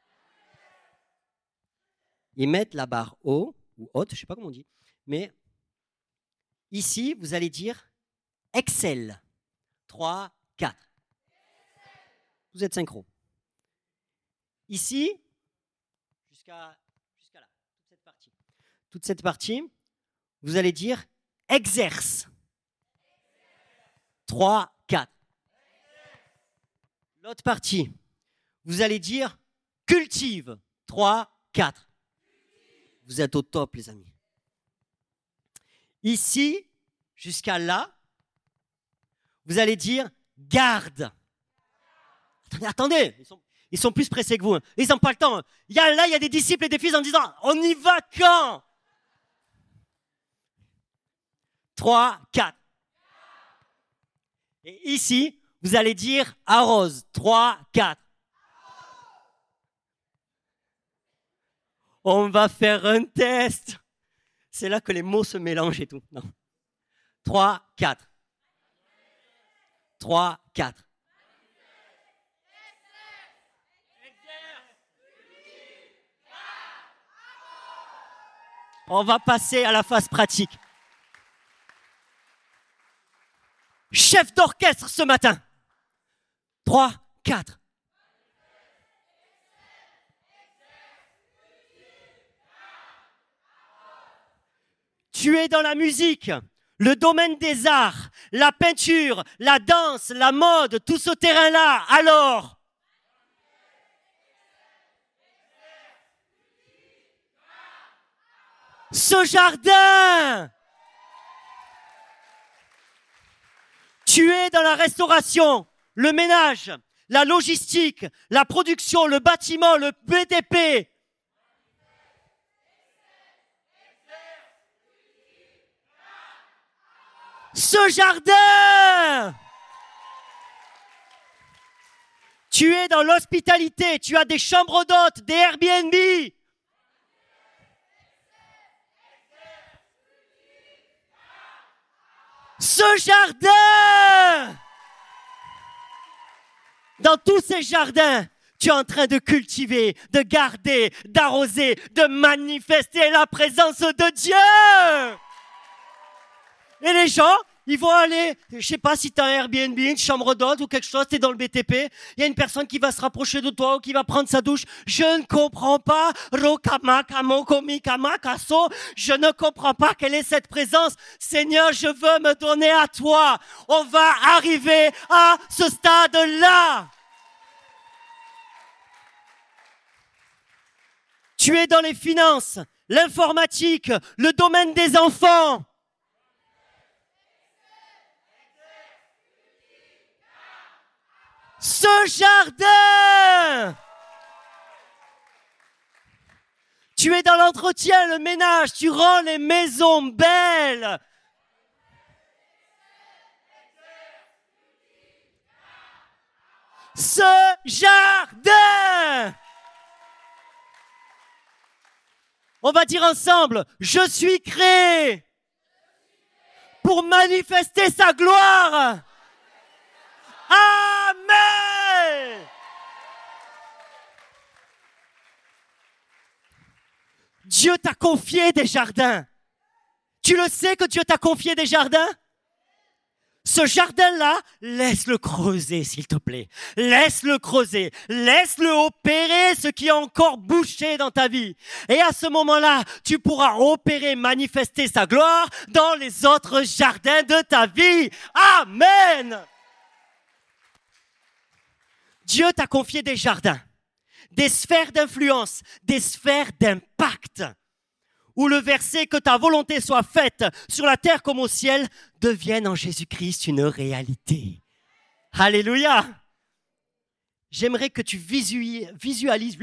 Ils mettent la barre haut ou haute, je ne sais pas comment on dit, mais ici, vous allez dire Excel. 3, 4. Vous êtes synchro. Ici, jusqu'à là, toute cette partie, vous allez dire exerce. 3, 4. L'autre partie, vous allez dire cultive. 3, 4. Vous êtes au top, les amis. Ici, jusqu'à là, vous allez dire garde. Attendez, ils sont plus pressés que vous. Ils n'ont pas le temps. Il y a des disciples et des fils en disant on y va quand? 3, 4. Et ici, vous allez dire arrose. 3, 4. On va faire un test. C'est là que les mots se mélangent et tout. Non. 3, 4. 3, 4. On va passer à la phase pratique. Chef d'orchestre ce matin. 3, 4. Tu es dans la musique, le domaine des arts, la peinture, la danse, la mode, tout ce terrain-là. Alors, ce jardin, tu es dans la restauration, le ménage, la logistique, la production, le bâtiment, le BTP. Ce jardin, tu es dans l'hospitalité, tu as des chambres d'hôtes, des Airbnb. Ce jardin, dans tous ces jardins, tu es en train de cultiver, de garder, d'arroser, de manifester la présence de Dieu. Et les gens, ils vont aller, je ne sais pas si tu as un Airbnb, une chambre d'hôte ou quelque chose, tu es dans le BTP, il y a une personne qui va se rapprocher de toi ou qui va prendre sa douche. Je ne comprends pas, je ne comprends pas quelle est cette présence. Seigneur, je veux me donner à toi. On va arriver à ce stade-là. Tu es dans les finances, l'informatique, le domaine des enfants. Ce jardin, tu es dans l'entretien, le ménage, tu rends les maisons belles. Ce jardin, on va dire ensemble, je suis créé pour manifester sa gloire. Amen. Dieu t'a confié des jardins. Tu le sais que Dieu t'a confié des jardins? Ce jardin-là, laisse-le creuser, s'il te plaît. Laisse-le creuser. Laisse-le opérer ce qui est encore bouché dans ta vie. Et à ce moment-là, tu pourras opérer, manifester sa gloire dans les autres jardins de ta vie. Amen. Dieu t'a confié des jardins, des sphères d'influence, des sphères d'impact, où le verset que ta volonté soit faite sur la terre comme au ciel devienne en Jésus-Christ une réalité. Alléluia! J'aimerais que tu visualises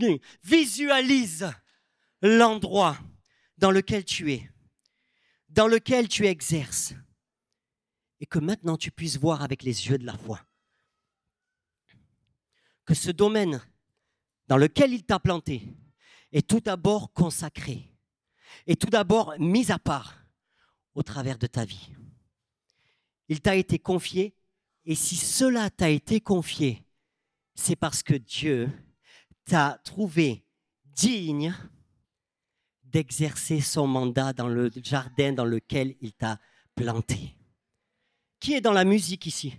l'endroit dans lequel tu es, dans lequel tu exerces, et que maintenant tu puisses voir avec les yeux de la foi que ce domaine dans lequel il t'a planté est tout d'abord consacré, et tout d'abord mis à part au travers de ta vie. Il t'a été confié, et si cela t'a été confié, c'est parce que Dieu t'a trouvé digne d'exercer son mandat dans le jardin dans lequel il t'a planté. Qui est dans la musique ici?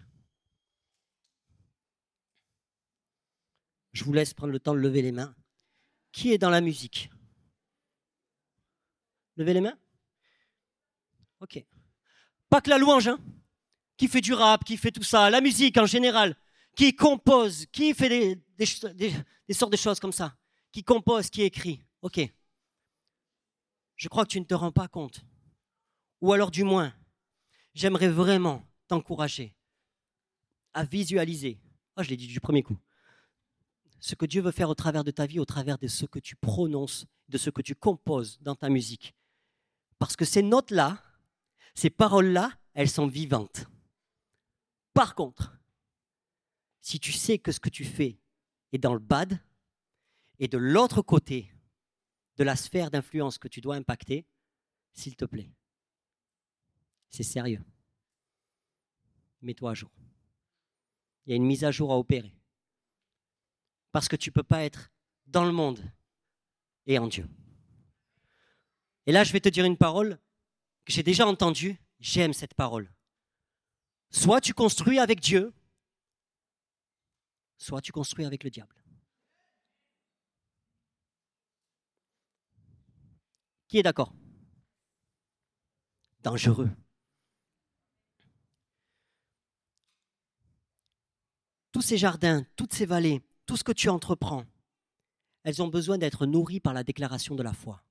Je vous laisse prendre le temps de lever les mains. Qui est dans la musique? Levez les mains. Ok. Pas que la louange, hein? Qui fait du rap, qui fait tout ça, la musique en général, qui compose, qui fait des sortes de choses comme ça, qui compose, qui écrit. Ok. Je crois que tu ne te rends pas compte. Ou alors du moins, j'aimerais vraiment t'encourager à visualiser. Je l'ai dit du premier coup. Ce que Dieu veut faire au travers de ta vie, au travers de ce que tu prononces, de ce que tu composes dans ta musique. Parce que ces notes-là, ces paroles-là, elles sont vivantes. Par contre, si tu sais que ce que tu fais est dans le bad, et de l'autre côté de la sphère d'influence que tu dois impacter, s'il te plaît, c'est sérieux. Mets-toi à jour. Il y a une mise à jour à opérer. Parce que tu ne peux pas être dans le monde et en Dieu. Et là, je vais te dire une parole que j'ai déjà entendue. J'aime cette parole. Soit tu construis avec Dieu, soit tu construis avec le diable. Qui est d'accord? Dangereux. Tous ces jardins, toutes ces vallées, tout ce que tu entreprends, elles ont besoin d'être nourries par la déclaration de la foi.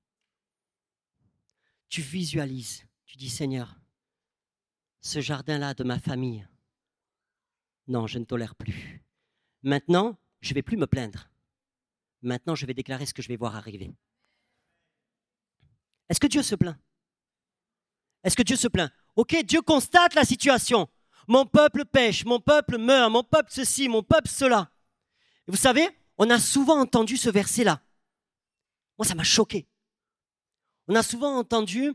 Tu visualises, tu dis Seigneur, ce jardin-là de ma famille, non, je ne tolère plus. Maintenant, je ne vais plus me plaindre. Maintenant, je vais déclarer ce que je vais voir arriver. Est-ce que Dieu se plaint? Est-ce que Dieu se plaint? Ok, Dieu constate la situation. Mon peuple pêche, mon peuple meurt, mon peuple ceci, mon peuple cela. Et vous savez, on a souvent entendu ce verset-là. Moi, ça m'a choqué. On a souvent entendu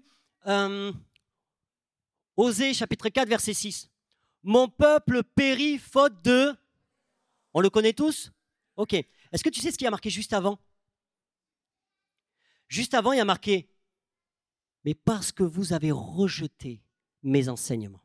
Osée, chapitre 4, verset 6. Mon peuple périt faute de... On le connaît tous? Ok. Est-ce que tu sais ce qui a marqué juste avant? Juste avant, il y a marqué « Mais parce que vous avez rejeté mes enseignements,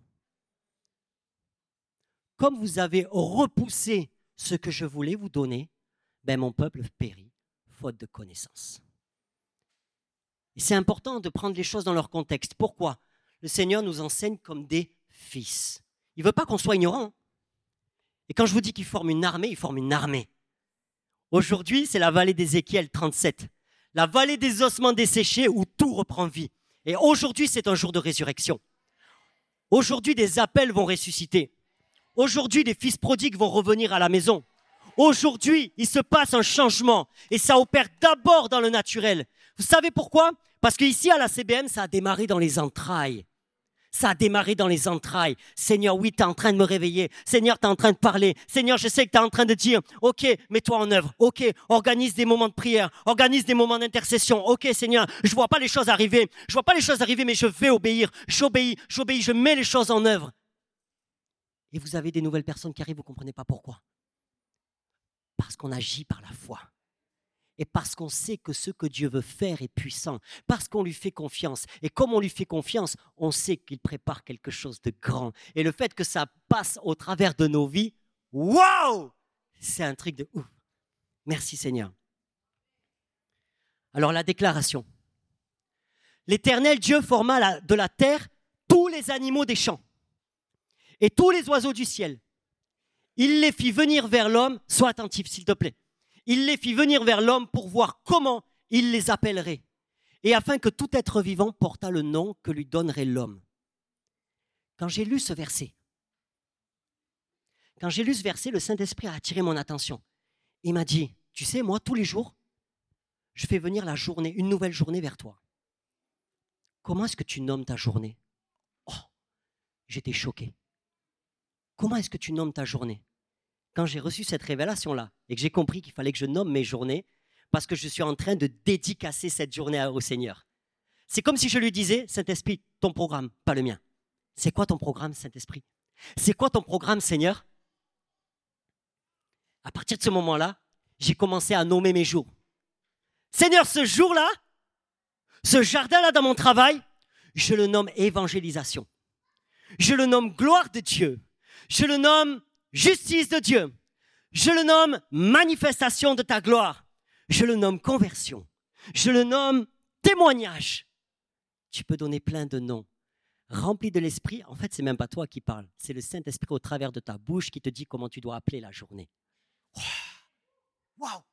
comme vous avez repoussé ce que je voulais vous donner, ben mon peuple périt, faute de connaissance. » Et c'est important de prendre les choses dans leur contexte. Pourquoi? Le Seigneur nous enseigne comme des fils. Il ne veut pas qu'on soit ignorant. Et quand je vous dis qu'il forme une armée, il forme une armée. Aujourd'hui, c'est la vallée d'Ézéchiel 37. La vallée des ossements desséchés où tout reprend vie. Et aujourd'hui, c'est un jour de résurrection. Aujourd'hui, des appels vont ressusciter. Aujourd'hui, des fils prodigues vont revenir à la maison. Aujourd'hui, il se passe un changement. Et ça opère d'abord dans le naturel. Vous savez pourquoi? Parce qu'ici, à la CBM, ça a démarré dans les entrailles. Ça a démarré dans les entrailles. Seigneur, oui, tu es en train de me réveiller. Seigneur, tu es en train de parler. Seigneur, je sais que tu es en train de dire, ok, mets-toi en œuvre. Ok, organise des moments de prière. Organise des moments d'intercession. Ok, Seigneur, je vois pas les choses arriver. Je vois pas les choses arriver, mais je vais obéir. J'obéis, je mets les choses en œuvre. Et vous avez des nouvelles personnes qui arrivent, vous ne comprenez pas pourquoi. Parce qu'on agit par la foi. Et parce qu'on sait que ce que Dieu veut faire est puissant, parce qu'on lui fait confiance. Et comme on lui fait confiance, on sait qu'il prépare quelque chose de grand. Et le fait que ça passe au travers de nos vies, waouh! C'est un truc de ouf. Merci Seigneur. Alors la déclaration. L'Éternel Dieu forma de la terre tous les animaux des champs et tous les oiseaux du ciel. Il les fit venir vers l'homme. Sois attentif s'il te plaît. Il les fit venir vers l'homme pour voir comment il les appellerait, et afin que tout être vivant portât le nom que lui donnerait l'homme. Quand j'ai lu ce verset, le Saint-Esprit a attiré mon attention. Il m'a dit, tu sais, moi, tous les jours, je fais venir la journée, une nouvelle journée vers toi. Comment est-ce que tu nommes ta journée? Oh, j'étais choqué. Comment est-ce que tu nommes ta journée? Quand j'ai reçu cette révélation-là et que j'ai compris qu'il fallait que je nomme mes journées, parce que je suis en train de dédicacer cette journée au Seigneur. C'est comme si je lui disais, Saint-Esprit, ton programme, pas le mien. C'est quoi ton programme, Saint-Esprit? C'est quoi ton programme, Seigneur? À partir de ce moment-là, j'ai commencé à nommer mes jours. Seigneur, ce jour-là, ce jardin-là dans mon travail, je le nomme évangélisation. Je le nomme gloire de Dieu. Je le nomme justice de Dieu. Je le nomme manifestation de ta gloire. Je le nomme conversion. Je le nomme témoignage. Tu peux donner plein de noms. Rempli de l'Esprit, en fait, c'est même pas toi qui parles. C'est le Saint-Esprit au travers de ta bouche qui te dit comment tu dois appeler la journée. Waouh!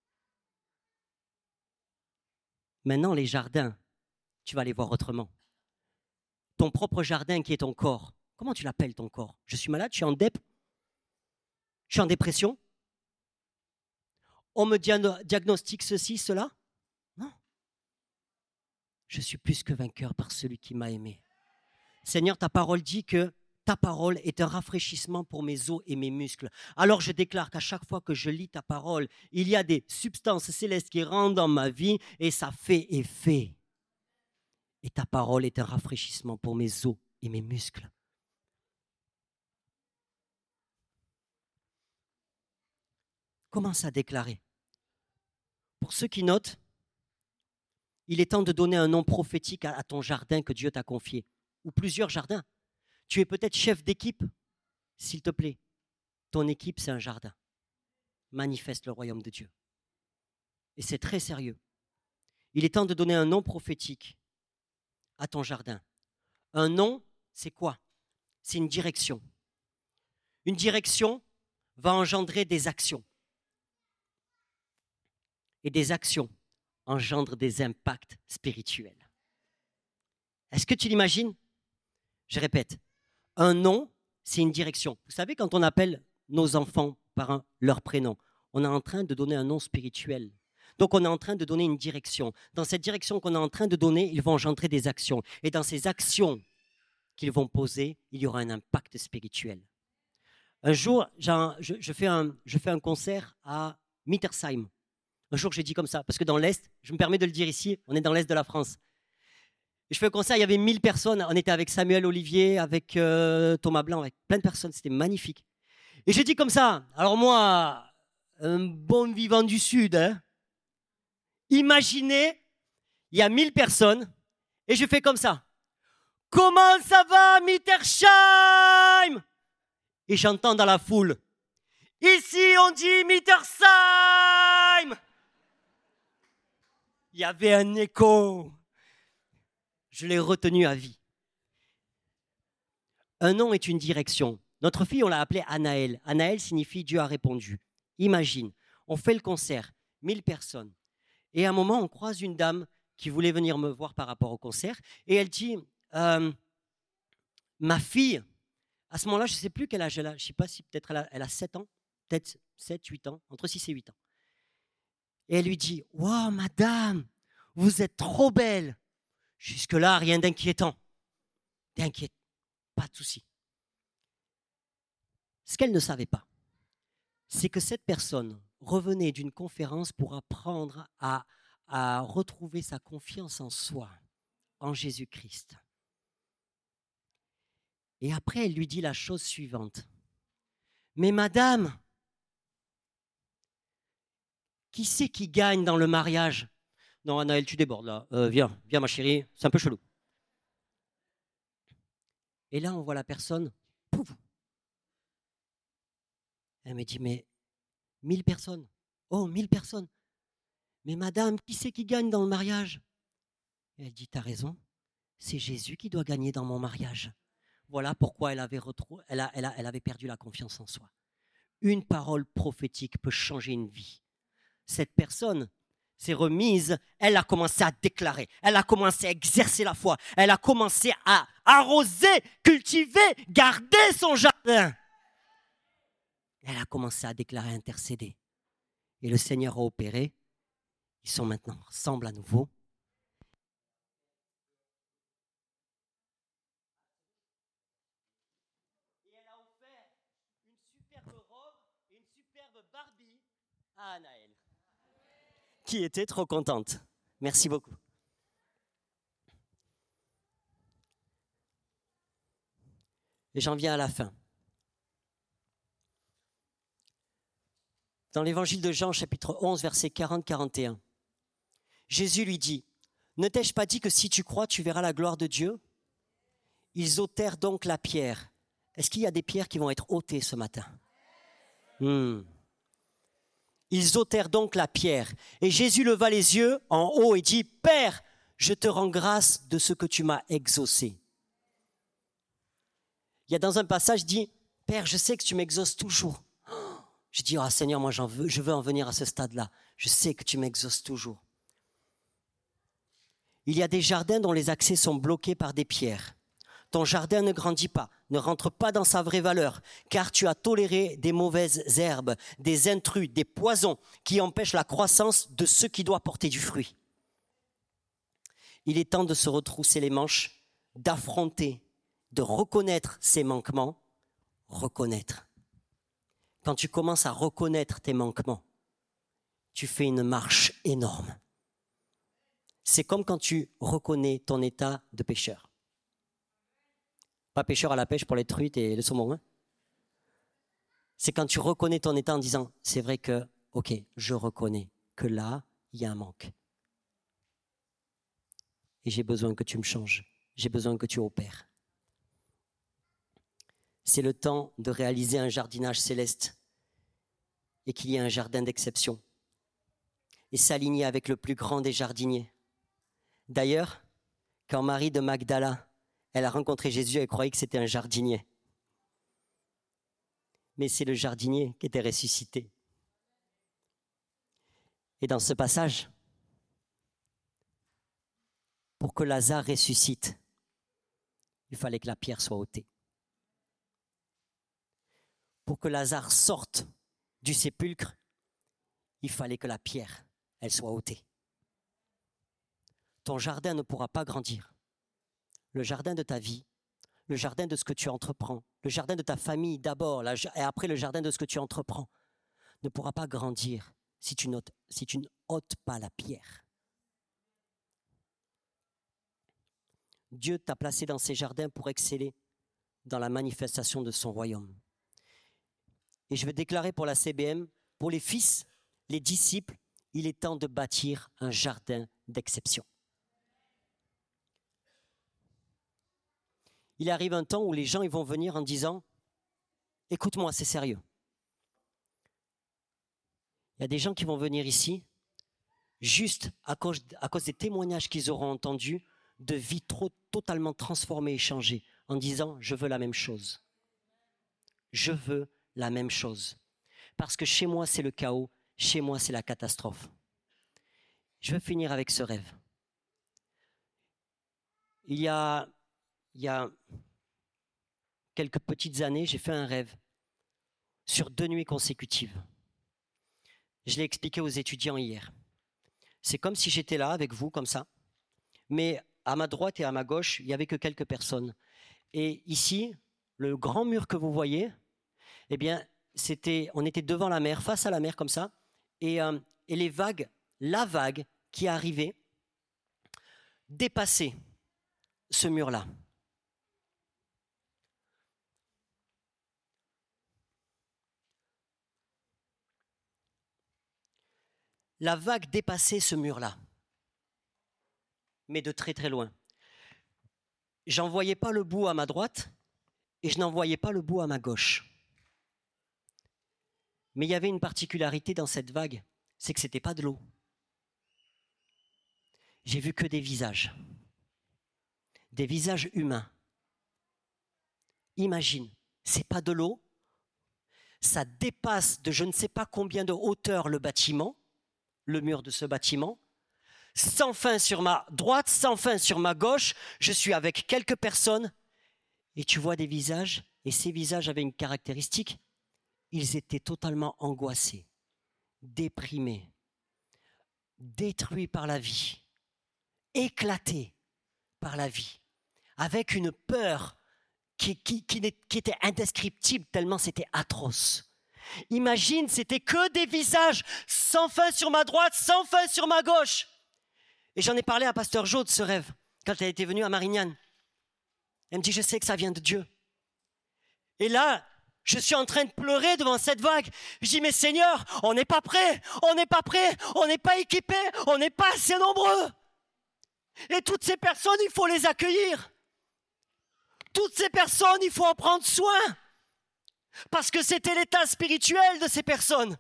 Maintenant, les jardins, tu vas les voir autrement. Ton propre jardin qui est ton corps. Comment tu l'appelles ton corps? Je suis malade, je suis en dep. Je suis en dépression. On me diagnostique ceci, cela? Non. Je suis plus que vainqueur par celui qui m'a aimé. Seigneur, ta parole dit que ta parole est un rafraîchissement pour mes os et mes muscles. Alors je déclare qu'à chaque fois que je lis ta parole, il y a des substances célestes qui rentrent dans ma vie et ça fait effet. Et ta parole est un rafraîchissement pour mes os et mes muscles. Commence à déclarer. Pour ceux qui notent, il est temps de donner un nom prophétique à ton jardin que Dieu t'a confié, ou plusieurs jardins. Tu es peut-être chef d'équipe, s'il te plaît. Ton équipe, c'est un jardin. Manifeste le royaume de Dieu. Et c'est très sérieux. Il est temps de donner un nom prophétique à ton jardin. Un nom, c'est quoi? C'est une direction. Une direction va engendrer des actions. Et des actions engendrent des impacts spirituels. Est-ce que tu l'imagines? Je répète, un nom, c'est une direction. Vous savez, quand on appelle nos enfants par leur prénom, on est en train de donner un nom spirituel. Donc, on est en train de donner une direction. Dans cette direction qu'on est en train de donner, ils vont engendrer des actions. Et dans ces actions qu'ils vont poser, il y aura un impact spirituel. Un jour, je fais un concert à Mittersheim. Un jour, j'ai dit comme ça, parce que dans l'Est, je me permets de le dire ici, on est dans l'Est de la France. Et je fais un concert, il y avait 1000 personnes. On était avec Samuel Olivier, avec Thomas Blanc, avec plein de personnes. C'était magnifique. Et j'ai dit comme ça, alors moi, un bon vivant du Sud, hein, imaginez, il y a 1000 personnes, et je fais comme ça. Comment ça va, Mittersheim? Et j'entends dans la foule, ici on dit Mittersheim. Il y avait un écho. Je l'ai retenu à vie. Un nom est une direction. Notre fille, on l'a appelée Anaël. Anaël signifie Dieu a répondu. Imagine, on fait le concert, 1000 personnes. Et à un moment, on croise une dame qui voulait venir me voir par rapport au concert. Et elle dit, ma fille, à ce moment-là, je ne sais plus quel âge elle a. Je ne sais pas si peut-être elle a 7 ans, peut-être 7, 8 ans, entre 6 et 8 ans. Et elle lui dit, « Wow, madame, vous êtes trop belle. » Jusque-là, rien d'inquiétant. T'inquiète, pas de souci. Ce qu'elle ne savait pas, c'est que cette personne revenait d'une conférence pour apprendre à retrouver sa confiance en soi, en Jésus-Christ. Et après, elle lui dit la chose suivante. « Mais madame, qui c'est qui gagne dans le mariage? Non, Anaël, tu débordes là. Viens, viens ma chérie, c'est un peu chelou. Et là, on voit la personne. Pouf. Elle me dit, mais 1000 personnes. Oh, 1000 personnes. Mais madame, qui c'est qui gagne dans le mariage? Et elle dit, t'as raison, c'est Jésus qui doit gagner dans mon mariage. Voilà pourquoi elle avait perdu la confiance en soi. Une parole prophétique peut changer une vie. Cette personne s'est remise, elle a commencé à déclarer, elle a commencé à exercer la foi, elle a commencé à arroser, cultiver, garder son jardin. Elle a commencé à déclarer, intercéder. Et le Seigneur a opéré. Ils sont maintenant ensemble à nouveau. Et elle a offert une superbe robe et une superbe Barbie à Anaël, qui était trop contente. Merci beaucoup. Et j'en viens à la fin. Dans l'évangile de Jean, chapitre 11, versets 40-41, Jésus lui dit, « Ne t'ai-je pas dit que si tu crois, tu verras la gloire de Dieu ?» Ils ôtèrent donc la pierre. Est-ce qu'il y a des pierres qui vont être ôtées ce matin? Ils ôtèrent donc la pierre. Et Jésus leva les yeux en haut et dit, « Père, je te rends grâce de ce que tu m'as exaucé. » Il y a dans un passage dit, « Père, je sais que tu m'exauces toujours. » Je dis, « Ah Seigneur, moi je veux en venir à ce stade-là. Je sais que tu m'exauces toujours. » Il y a des jardins dont les accès sont bloqués par des pierres. Ton jardin ne grandit pas, ne rentre pas dans sa vraie valeur, car tu as toléré des mauvaises herbes, des intrus, des poisons qui empêchent la croissance de ce qui doit porter du fruit. Il est temps de se retrousser les manches, d'affronter, de reconnaître ses manquements, reconnaître. Quand tu commences à reconnaître tes manquements, tu fais une marche énorme. C'est comme quand tu reconnais ton état de pécheur. Pas pêcheur à la pêche pour les truites et le saumon. Hein. C'est quand tu reconnais ton état en disant, c'est vrai que, ok, je reconnais que là, il y a un manque. Et j'ai besoin que tu me changes. J'ai besoin que tu opères. C'est le temps de réaliser un jardinage céleste et qu'il y ait un jardin d'exception. Et s'aligner avec le plus grand des jardiniers. D'ailleurs, quand Marie de Magdala, elle a rencontré Jésus, elle croyait que c'était un jardinier. Mais c'est le jardinier qui était ressuscité. Et dans ce passage, pour que Lazare ressuscite, il fallait que la pierre soit ôtée. Pour que Lazare sorte du sépulcre, il fallait que la pierre, elle soit ôtée. Ton jardin ne pourra pas grandir. Le jardin de ta vie, le jardin de ce que tu entreprends, le jardin de ta famille d'abord, et après le jardin de ce que tu entreprends, ne pourra pas grandir si tu n'ôtes pas la pierre. Dieu t'a placé dans ces jardins pour exceller dans la manifestation de son royaume. Et je veux déclarer pour la CBM, pour les fils, les disciples, il est temps de bâtir un jardin d'exception. Il arrive un temps où les gens ils vont venir en disant « Écoute-moi, c'est sérieux. » Il y a des gens qui vont venir ici juste à cause des témoignages qu'ils auront entendus de vie totalement transformée et changée en disant « Je veux la même chose. Je veux la même chose. Parce que chez moi, c'est le chaos. Chez moi, c'est la catastrophe. » Je veux finir avec ce rêve. Il y a quelques petites années, j'ai fait un rêve sur 2 nuits consécutives. Je l'ai expliqué aux étudiants hier. C'est comme si j'étais là avec vous, comme ça. Mais à ma droite et à ma gauche, il n'y avait que quelques personnes. Et ici, le grand mur que vous voyez, eh bien, on était devant la mer, face à la mer, comme ça. Et les vagues, la vague qui arrivait, dépassait ce mur-là. la vague dépassait ce mur-là, mais de très très loin. J'en voyais pas le bout à ma droite et je n'en voyais pas le bout à ma gauche. Mais il y avait une particularité dans cette vague, c'est que ce n'était pas de l'eau. J'ai vu que des visages humains. Imagine, c'est pas de l'eau, ça dépasse de je ne sais pas combien de hauteur le bâtiment, le mur de ce bâtiment, sans fin sur ma droite, sans fin sur ma gauche, je suis avec quelques personnes et tu vois des visages et ces visages avaient une caractéristique, ils étaient totalement angoissés, déprimés, détruits par la vie, éclatés par la vie, avec une peur qui était indescriptible tellement c'était atroce. Imagine, c'était que des visages sans fin sur ma droite, sans fin sur ma gauche. Et j'en ai parlé à Pasteur Jo de ce rêve, quand elle était venue à Marignane. Elle me dit, je sais que ça vient de Dieu. Et là, je suis en train de pleurer devant cette vague. Je dis, mais Seigneur, on n'est pas prêt, on n'est pas prêt, on n'est pas équipé, on n'est pas assez nombreux. Et toutes ces personnes, il faut les accueillir. Toutes ces personnes, il faut en prendre soin. Parce que c'était l'état spirituel de ces personnes.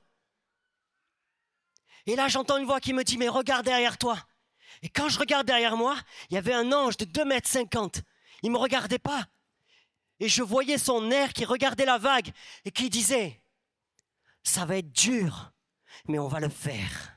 Et là, j'entends une voix qui me dit, mais regarde derrière toi. Et quand je regarde derrière moi, il y avait un ange de 2,50 m. Il ne me regardait pas. Et je voyais son air qui regardait la vague et qui disait, ça va être dur, mais on va le faire.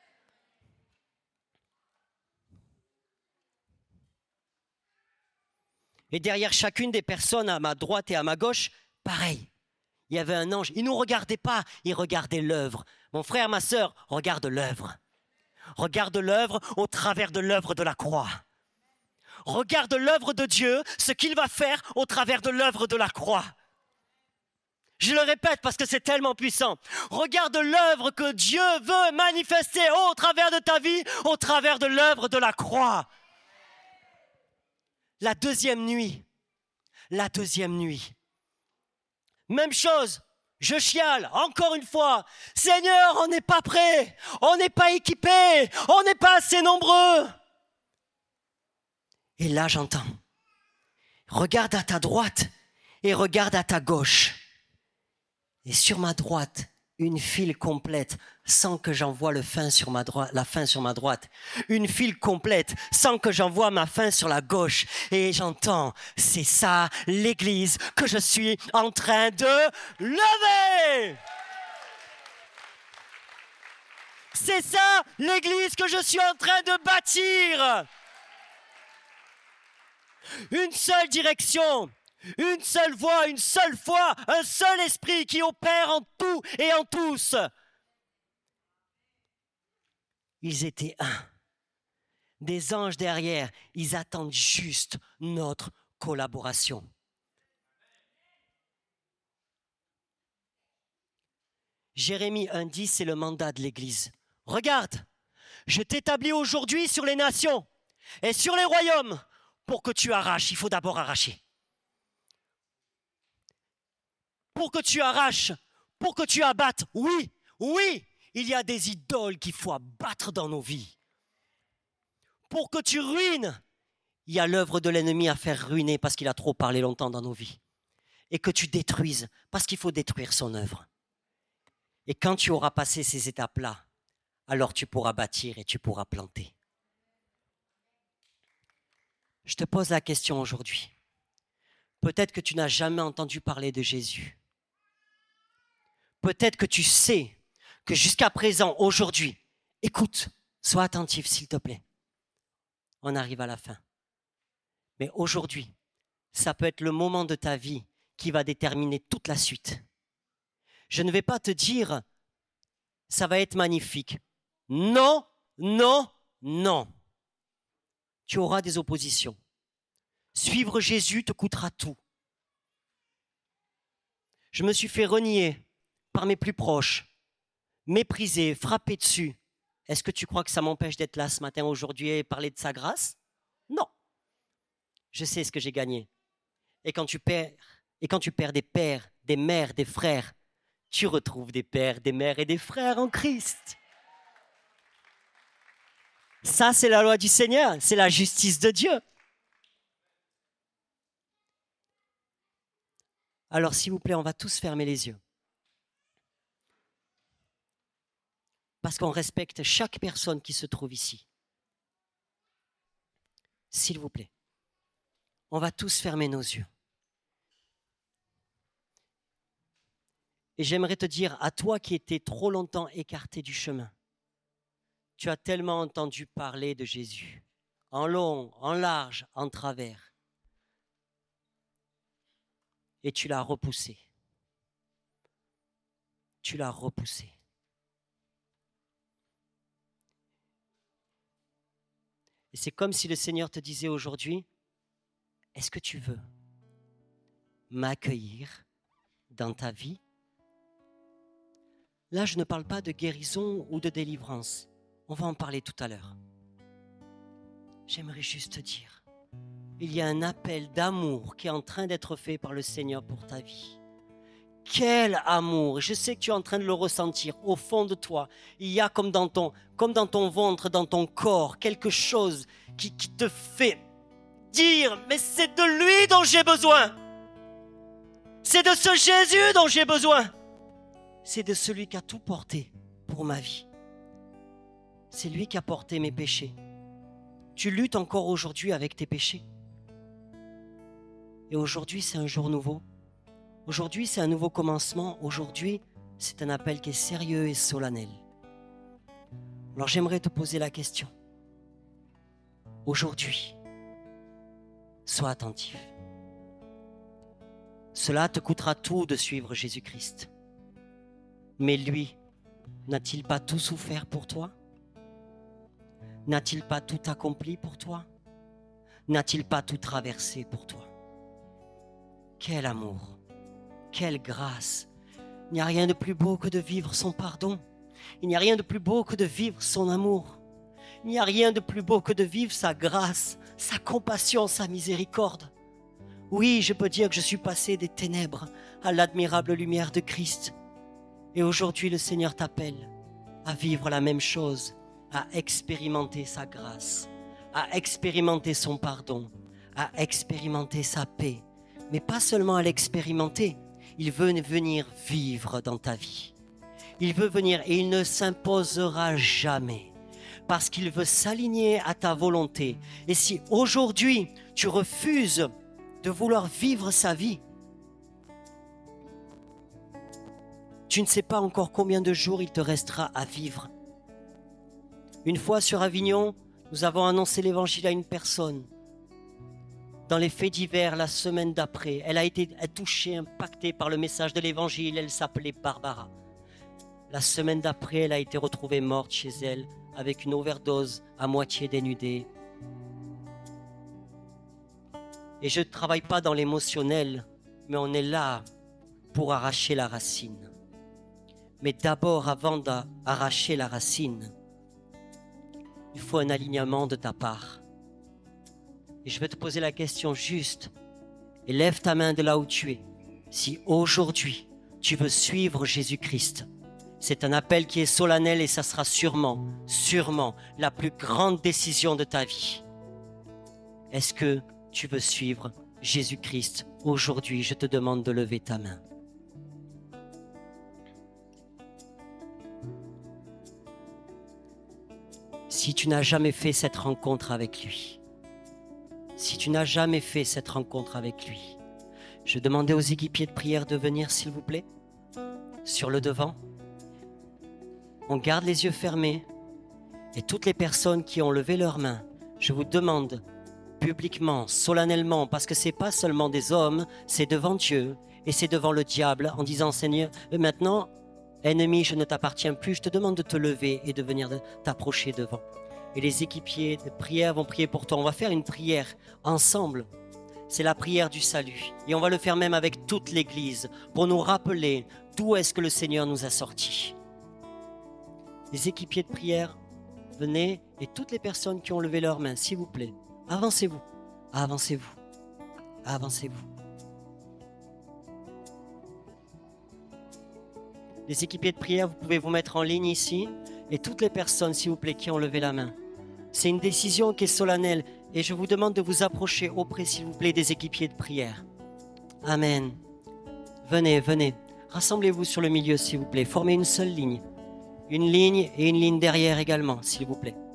Et derrière chacune des personnes à ma droite et à ma gauche, pareil. Il y avait un ange. Il ne nous regardait pas, il regardait l'œuvre. Mon frère, ma sœur, regarde l'œuvre. Regarde l'œuvre au travers de l'œuvre de la croix. Regarde l'œuvre de Dieu, ce qu'il va faire au travers de l'œuvre de la croix. Je le répète parce que c'est tellement puissant. Regarde l'œuvre que Dieu veut manifester au travers de ta vie, au travers de l'œuvre de la croix. La deuxième nuit, même chose, je chiale encore une fois. Seigneur, on n'est pas prêt, on n'est pas équipé, on n'est pas assez nombreux. Et là j'entends, regarde à ta droite et regarde à ta gauche. Et sur ma droite, une file complète sans que j'en voie la fin sur ma droite. Une file complète sans que j'en voie ma fin sur la gauche. Et j'entends, c'est ça l'église que je suis en train de lever. C'est ça l'église que je suis en train de bâtir. Une seule direction. Une seule voix, une seule foi, un seul esprit qui opère en tout et en tous. Ils étaient un. Des anges derrière, ils attendent juste notre collaboration. Jérémie 1,10, c'est le mandat de l'Église. Regarde, je t'établis aujourd'hui sur les nations et sur les royaumes. Pour que tu arraches, il faut d'abord arracher. Pour que tu arraches, pour que tu abattes, oui, il y a des idoles qu'il faut abattre dans nos vies. Pour que tu ruines, il y a l'œuvre de l'ennemi à faire ruiner parce qu'il a trop parlé longtemps dans nos vies. Et que tu détruises parce qu'il faut détruire son œuvre. Et quand tu auras passé ces étapes-là, alors tu pourras bâtir et tu pourras planter. Je te pose la question aujourd'hui. Peut-être que tu n'as jamais entendu parler de Jésus. Peut-être que tu sais que jusqu'à présent, aujourd'hui, écoute, sois attentif s'il te plaît. On arrive à la fin. Mais aujourd'hui, ça peut être le moment de ta vie qui va déterminer toute la suite. Je ne vais pas te dire, ça va être magnifique. Non. Tu auras des oppositions. Suivre Jésus te coûtera tout. Je me suis fait renier par mes plus proches, méprisé, frappé dessus. Est-ce que tu crois que ça m'empêche d'être là ce matin, aujourd'hui, et parler de sa grâce? Non. Je sais ce que j'ai gagné. Et quand tu perds des pères, des mères, des frères, tu retrouves des pères, des mères et des frères en Christ. Ça, c'est la loi du Seigneur, c'est la justice de Dieu. Alors, s'il vous plaît, on va tous fermer les yeux. Parce qu'on respecte chaque personne qui se trouve ici. S'il vous plaît, on va tous fermer nos yeux. Et j'aimerais te dire, à toi qui étais trop longtemps écarté du chemin, tu as tellement entendu parler de Jésus, en long, en large, en travers, et tu l'as repoussé. Tu l'as repoussé. Et c'est comme si le Seigneur te disait aujourd'hui, est-ce que tu veux m'accueillir dans ta vie? Là, je ne parle pas de guérison ou de délivrance. On va en parler tout à l'heure. J'aimerais juste te dire, il y a un appel d'amour qui est en train d'être fait par le Seigneur pour ta vie. Quel amour! Je sais que tu es en train de le ressentir au fond de toi. Il y a comme dans ton ventre, dans ton corps, quelque chose qui te fait dire, mais c'est de lui dont j'ai besoin. C'est de ce Jésus dont j'ai besoin. C'est de celui qui a tout porté pour ma vie. C'est lui qui a porté mes péchés. Tu luttes encore aujourd'hui avec tes péchés. Et aujourd'hui, c'est un jour nouveau. Aujourd'hui, c'est un nouveau commencement. Aujourd'hui, c'est un appel qui est sérieux et solennel. Alors, j'aimerais te poser la question. Aujourd'hui, sois attentif. Cela te coûtera tout de suivre Jésus-Christ. Mais lui, n'a-t-il pas tout souffert pour toi? N'a-t-il pas tout accompli pour toi? N'a-t-il pas tout traversé pour toi? Quel amour! Quelle grâce! Il n'y a rien de plus beau que de vivre son pardon. Il n'y a rien de plus beau que de vivre son amour. Il n'y a rien de plus beau que de vivre sa grâce, sa compassion, sa miséricorde. Oui, je peux dire que je suis passé des ténèbres à l'admirable lumière de Christ. Et aujourd'hui, le Seigneur t'appelle à vivre la même chose, à expérimenter sa grâce, à expérimenter son pardon, à expérimenter sa paix. Mais pas seulement à l'expérimenter, il veut venir vivre dans ta vie. Il veut venir et il ne s'imposera jamais parce qu'il veut s'aligner à ta volonté. Et si aujourd'hui, tu refuses de vouloir vivre sa vie, tu ne sais pas encore combien de jours il te restera à vivre. Une fois sur Avignon, nous avons annoncé l'évangile à une personne. Dans les faits divers, la semaine d'après, elle a été touchée, impactée par le message de l'évangile. Elle s'appelait Barbara. La semaine d'après, elle a été retrouvée morte chez elle avec une overdose à moitié dénudée. Et je ne travaille pas dans l'émotionnel, mais on est là pour arracher la racine. Mais d'abord, avant d'arracher la racine, il faut un alignement de ta part. Et je vais te poser la question juste, et lève ta main de là où tu es. Si aujourd'hui, tu veux suivre Jésus-Christ, c'est un appel qui est solennel et ça sera sûrement la plus grande décision de ta vie. Est-ce que tu veux suivre Jésus-Christ aujourd'hui? Je te demande de lever ta main. Si tu n'as jamais fait cette rencontre avec lui, si tu n'as jamais fait cette rencontre avec lui, je demandais aux équipiers de prière de venir, s'il vous plaît, sur le devant. On garde les yeux fermés et toutes les personnes qui ont levé leurs mains, je vous demande publiquement, solennellement, parce que ce n'est pas seulement des hommes, c'est devant Dieu et c'est devant le diable en disant Seigneur, maintenant, ennemi, je ne t'appartiens plus, je te demande de te lever et de venir t'approcher devant. Et les équipiers de prière vont prier pour toi. On va faire une prière ensemble. C'est la prière du salut. Et on va le faire même avec toute l'Église pour nous rappeler d'où est-ce que le Seigneur nous a sortis. Les équipiers de prière, venez. Et toutes les personnes qui ont levé leurs mains, s'il vous plaît, avancez-vous, avancez-vous, avancez-vous. Les équipiers de prière, vous pouvez vous mettre en ligne ici. Et toutes les personnes, s'il vous plaît, qui ont levé la main, C'est une décision qui est solennelle. Et je vous demande de vous approcher auprès, s'il vous plaît, des équipiers de prière. Amen. Venez, venez. Rassemblez-vous sur le milieu, s'il vous plaît. Formez une seule ligne. Une ligne et une ligne derrière également, s'il vous plaît.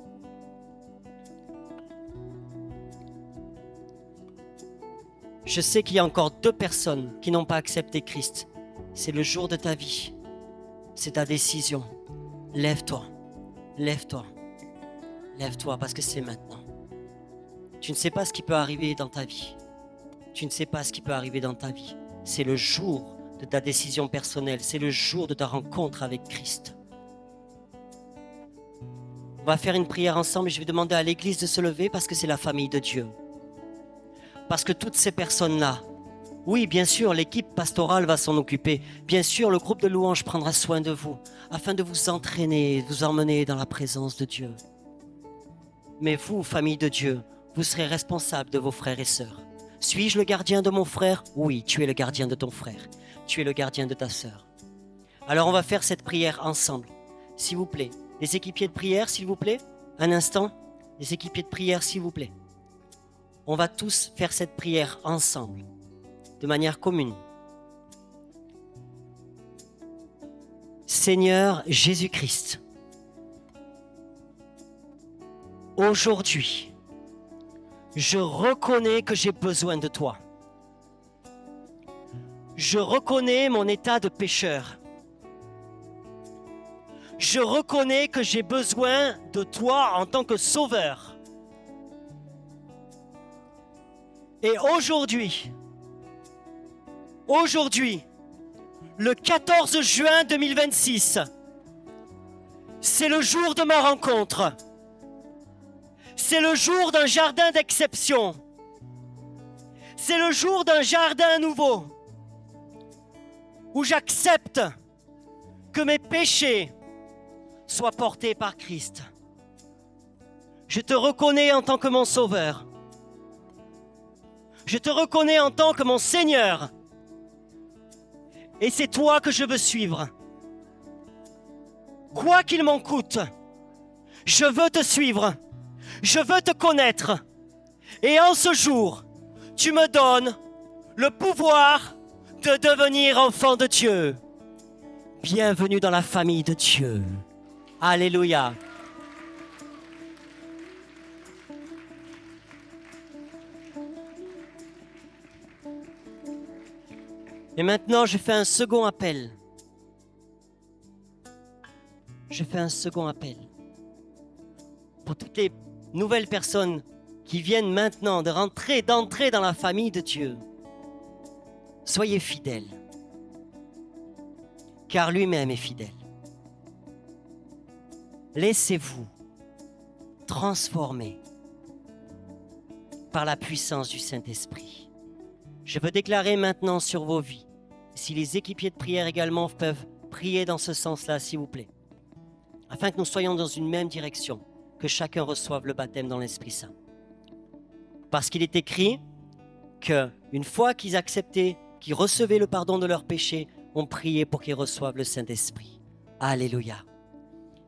Je sais qu'il y a encore 2 personnes qui n'ont pas accepté Christ. C'est le jour de ta vie. C'est ta décision. Lève-toi. Lève-toi. Lève-toi parce que c'est maintenant. Tu ne sais pas ce qui peut arriver dans ta vie. Tu ne sais pas ce qui peut arriver dans ta vie. C'est le jour de ta décision personnelle. C'est le jour de ta rencontre avec Christ. On va faire une prière ensemble et je vais demander à l'église de se lever parce que c'est la famille de Dieu. Parce que toutes ces personnes-là, oui, bien sûr, l'équipe pastorale va s'en occuper. Bien sûr, le groupe de louanges prendra soin de vous afin de vous entraîner, de vous emmener dans la présence de Dieu. Mais vous, famille de Dieu, vous serez responsable de vos frères et sœurs. Suis-je le gardien de mon frère? Oui, tu es le gardien de ton frère. Tu es le gardien de ta sœur. Alors on va faire cette prière ensemble. S'il vous plaît, les équipiers de prière, s'il vous plaît. Un instant, les équipiers de prière, s'il vous plaît. On va tous faire cette prière ensemble, de manière commune. Seigneur Jésus-Christ, aujourd'hui, je reconnais que j'ai besoin de toi. Je reconnais mon état de pécheur. Je reconnais que j'ai besoin de toi en tant que sauveur. Et aujourd'hui, le 14 juin 2026, c'est le jour de ma rencontre. C'est le jour d'un jardin d'exception. C'est le jour d'un jardin nouveau où j'accepte que mes péchés soient portés par Christ. Je te reconnais en tant que mon sauveur. Je te reconnais en tant que mon Seigneur. Et c'est toi que je veux suivre. Quoi qu'il m'en coûte, je veux te suivre. Je veux te connaître. Et en ce jour, tu me donnes le pouvoir de devenir enfant de Dieu. Bienvenue dans la famille de Dieu. Alléluia. Et maintenant, je fais un second appel. Je fais un second appel. Pour toutes les nouvelles personnes qui viennent maintenant d'entrer dans la famille de Dieu. Soyez fidèles. Car lui-même est fidèle. Laissez-vous transformer par la puissance du Saint-Esprit. Je veux déclarer maintenant sur vos vies, si les équipiers de prière également peuvent prier dans ce sens-là, s'il vous plaît, afin que nous soyons dans une même direction, que chacun reçoive le baptême dans l'Esprit Saint. Parce qu'il est écrit qu'une fois qu'ils acceptaient, qu'ils recevaient le pardon de leurs péchés, on priait pour qu'ils reçoivent le Saint-Esprit. Alléluia.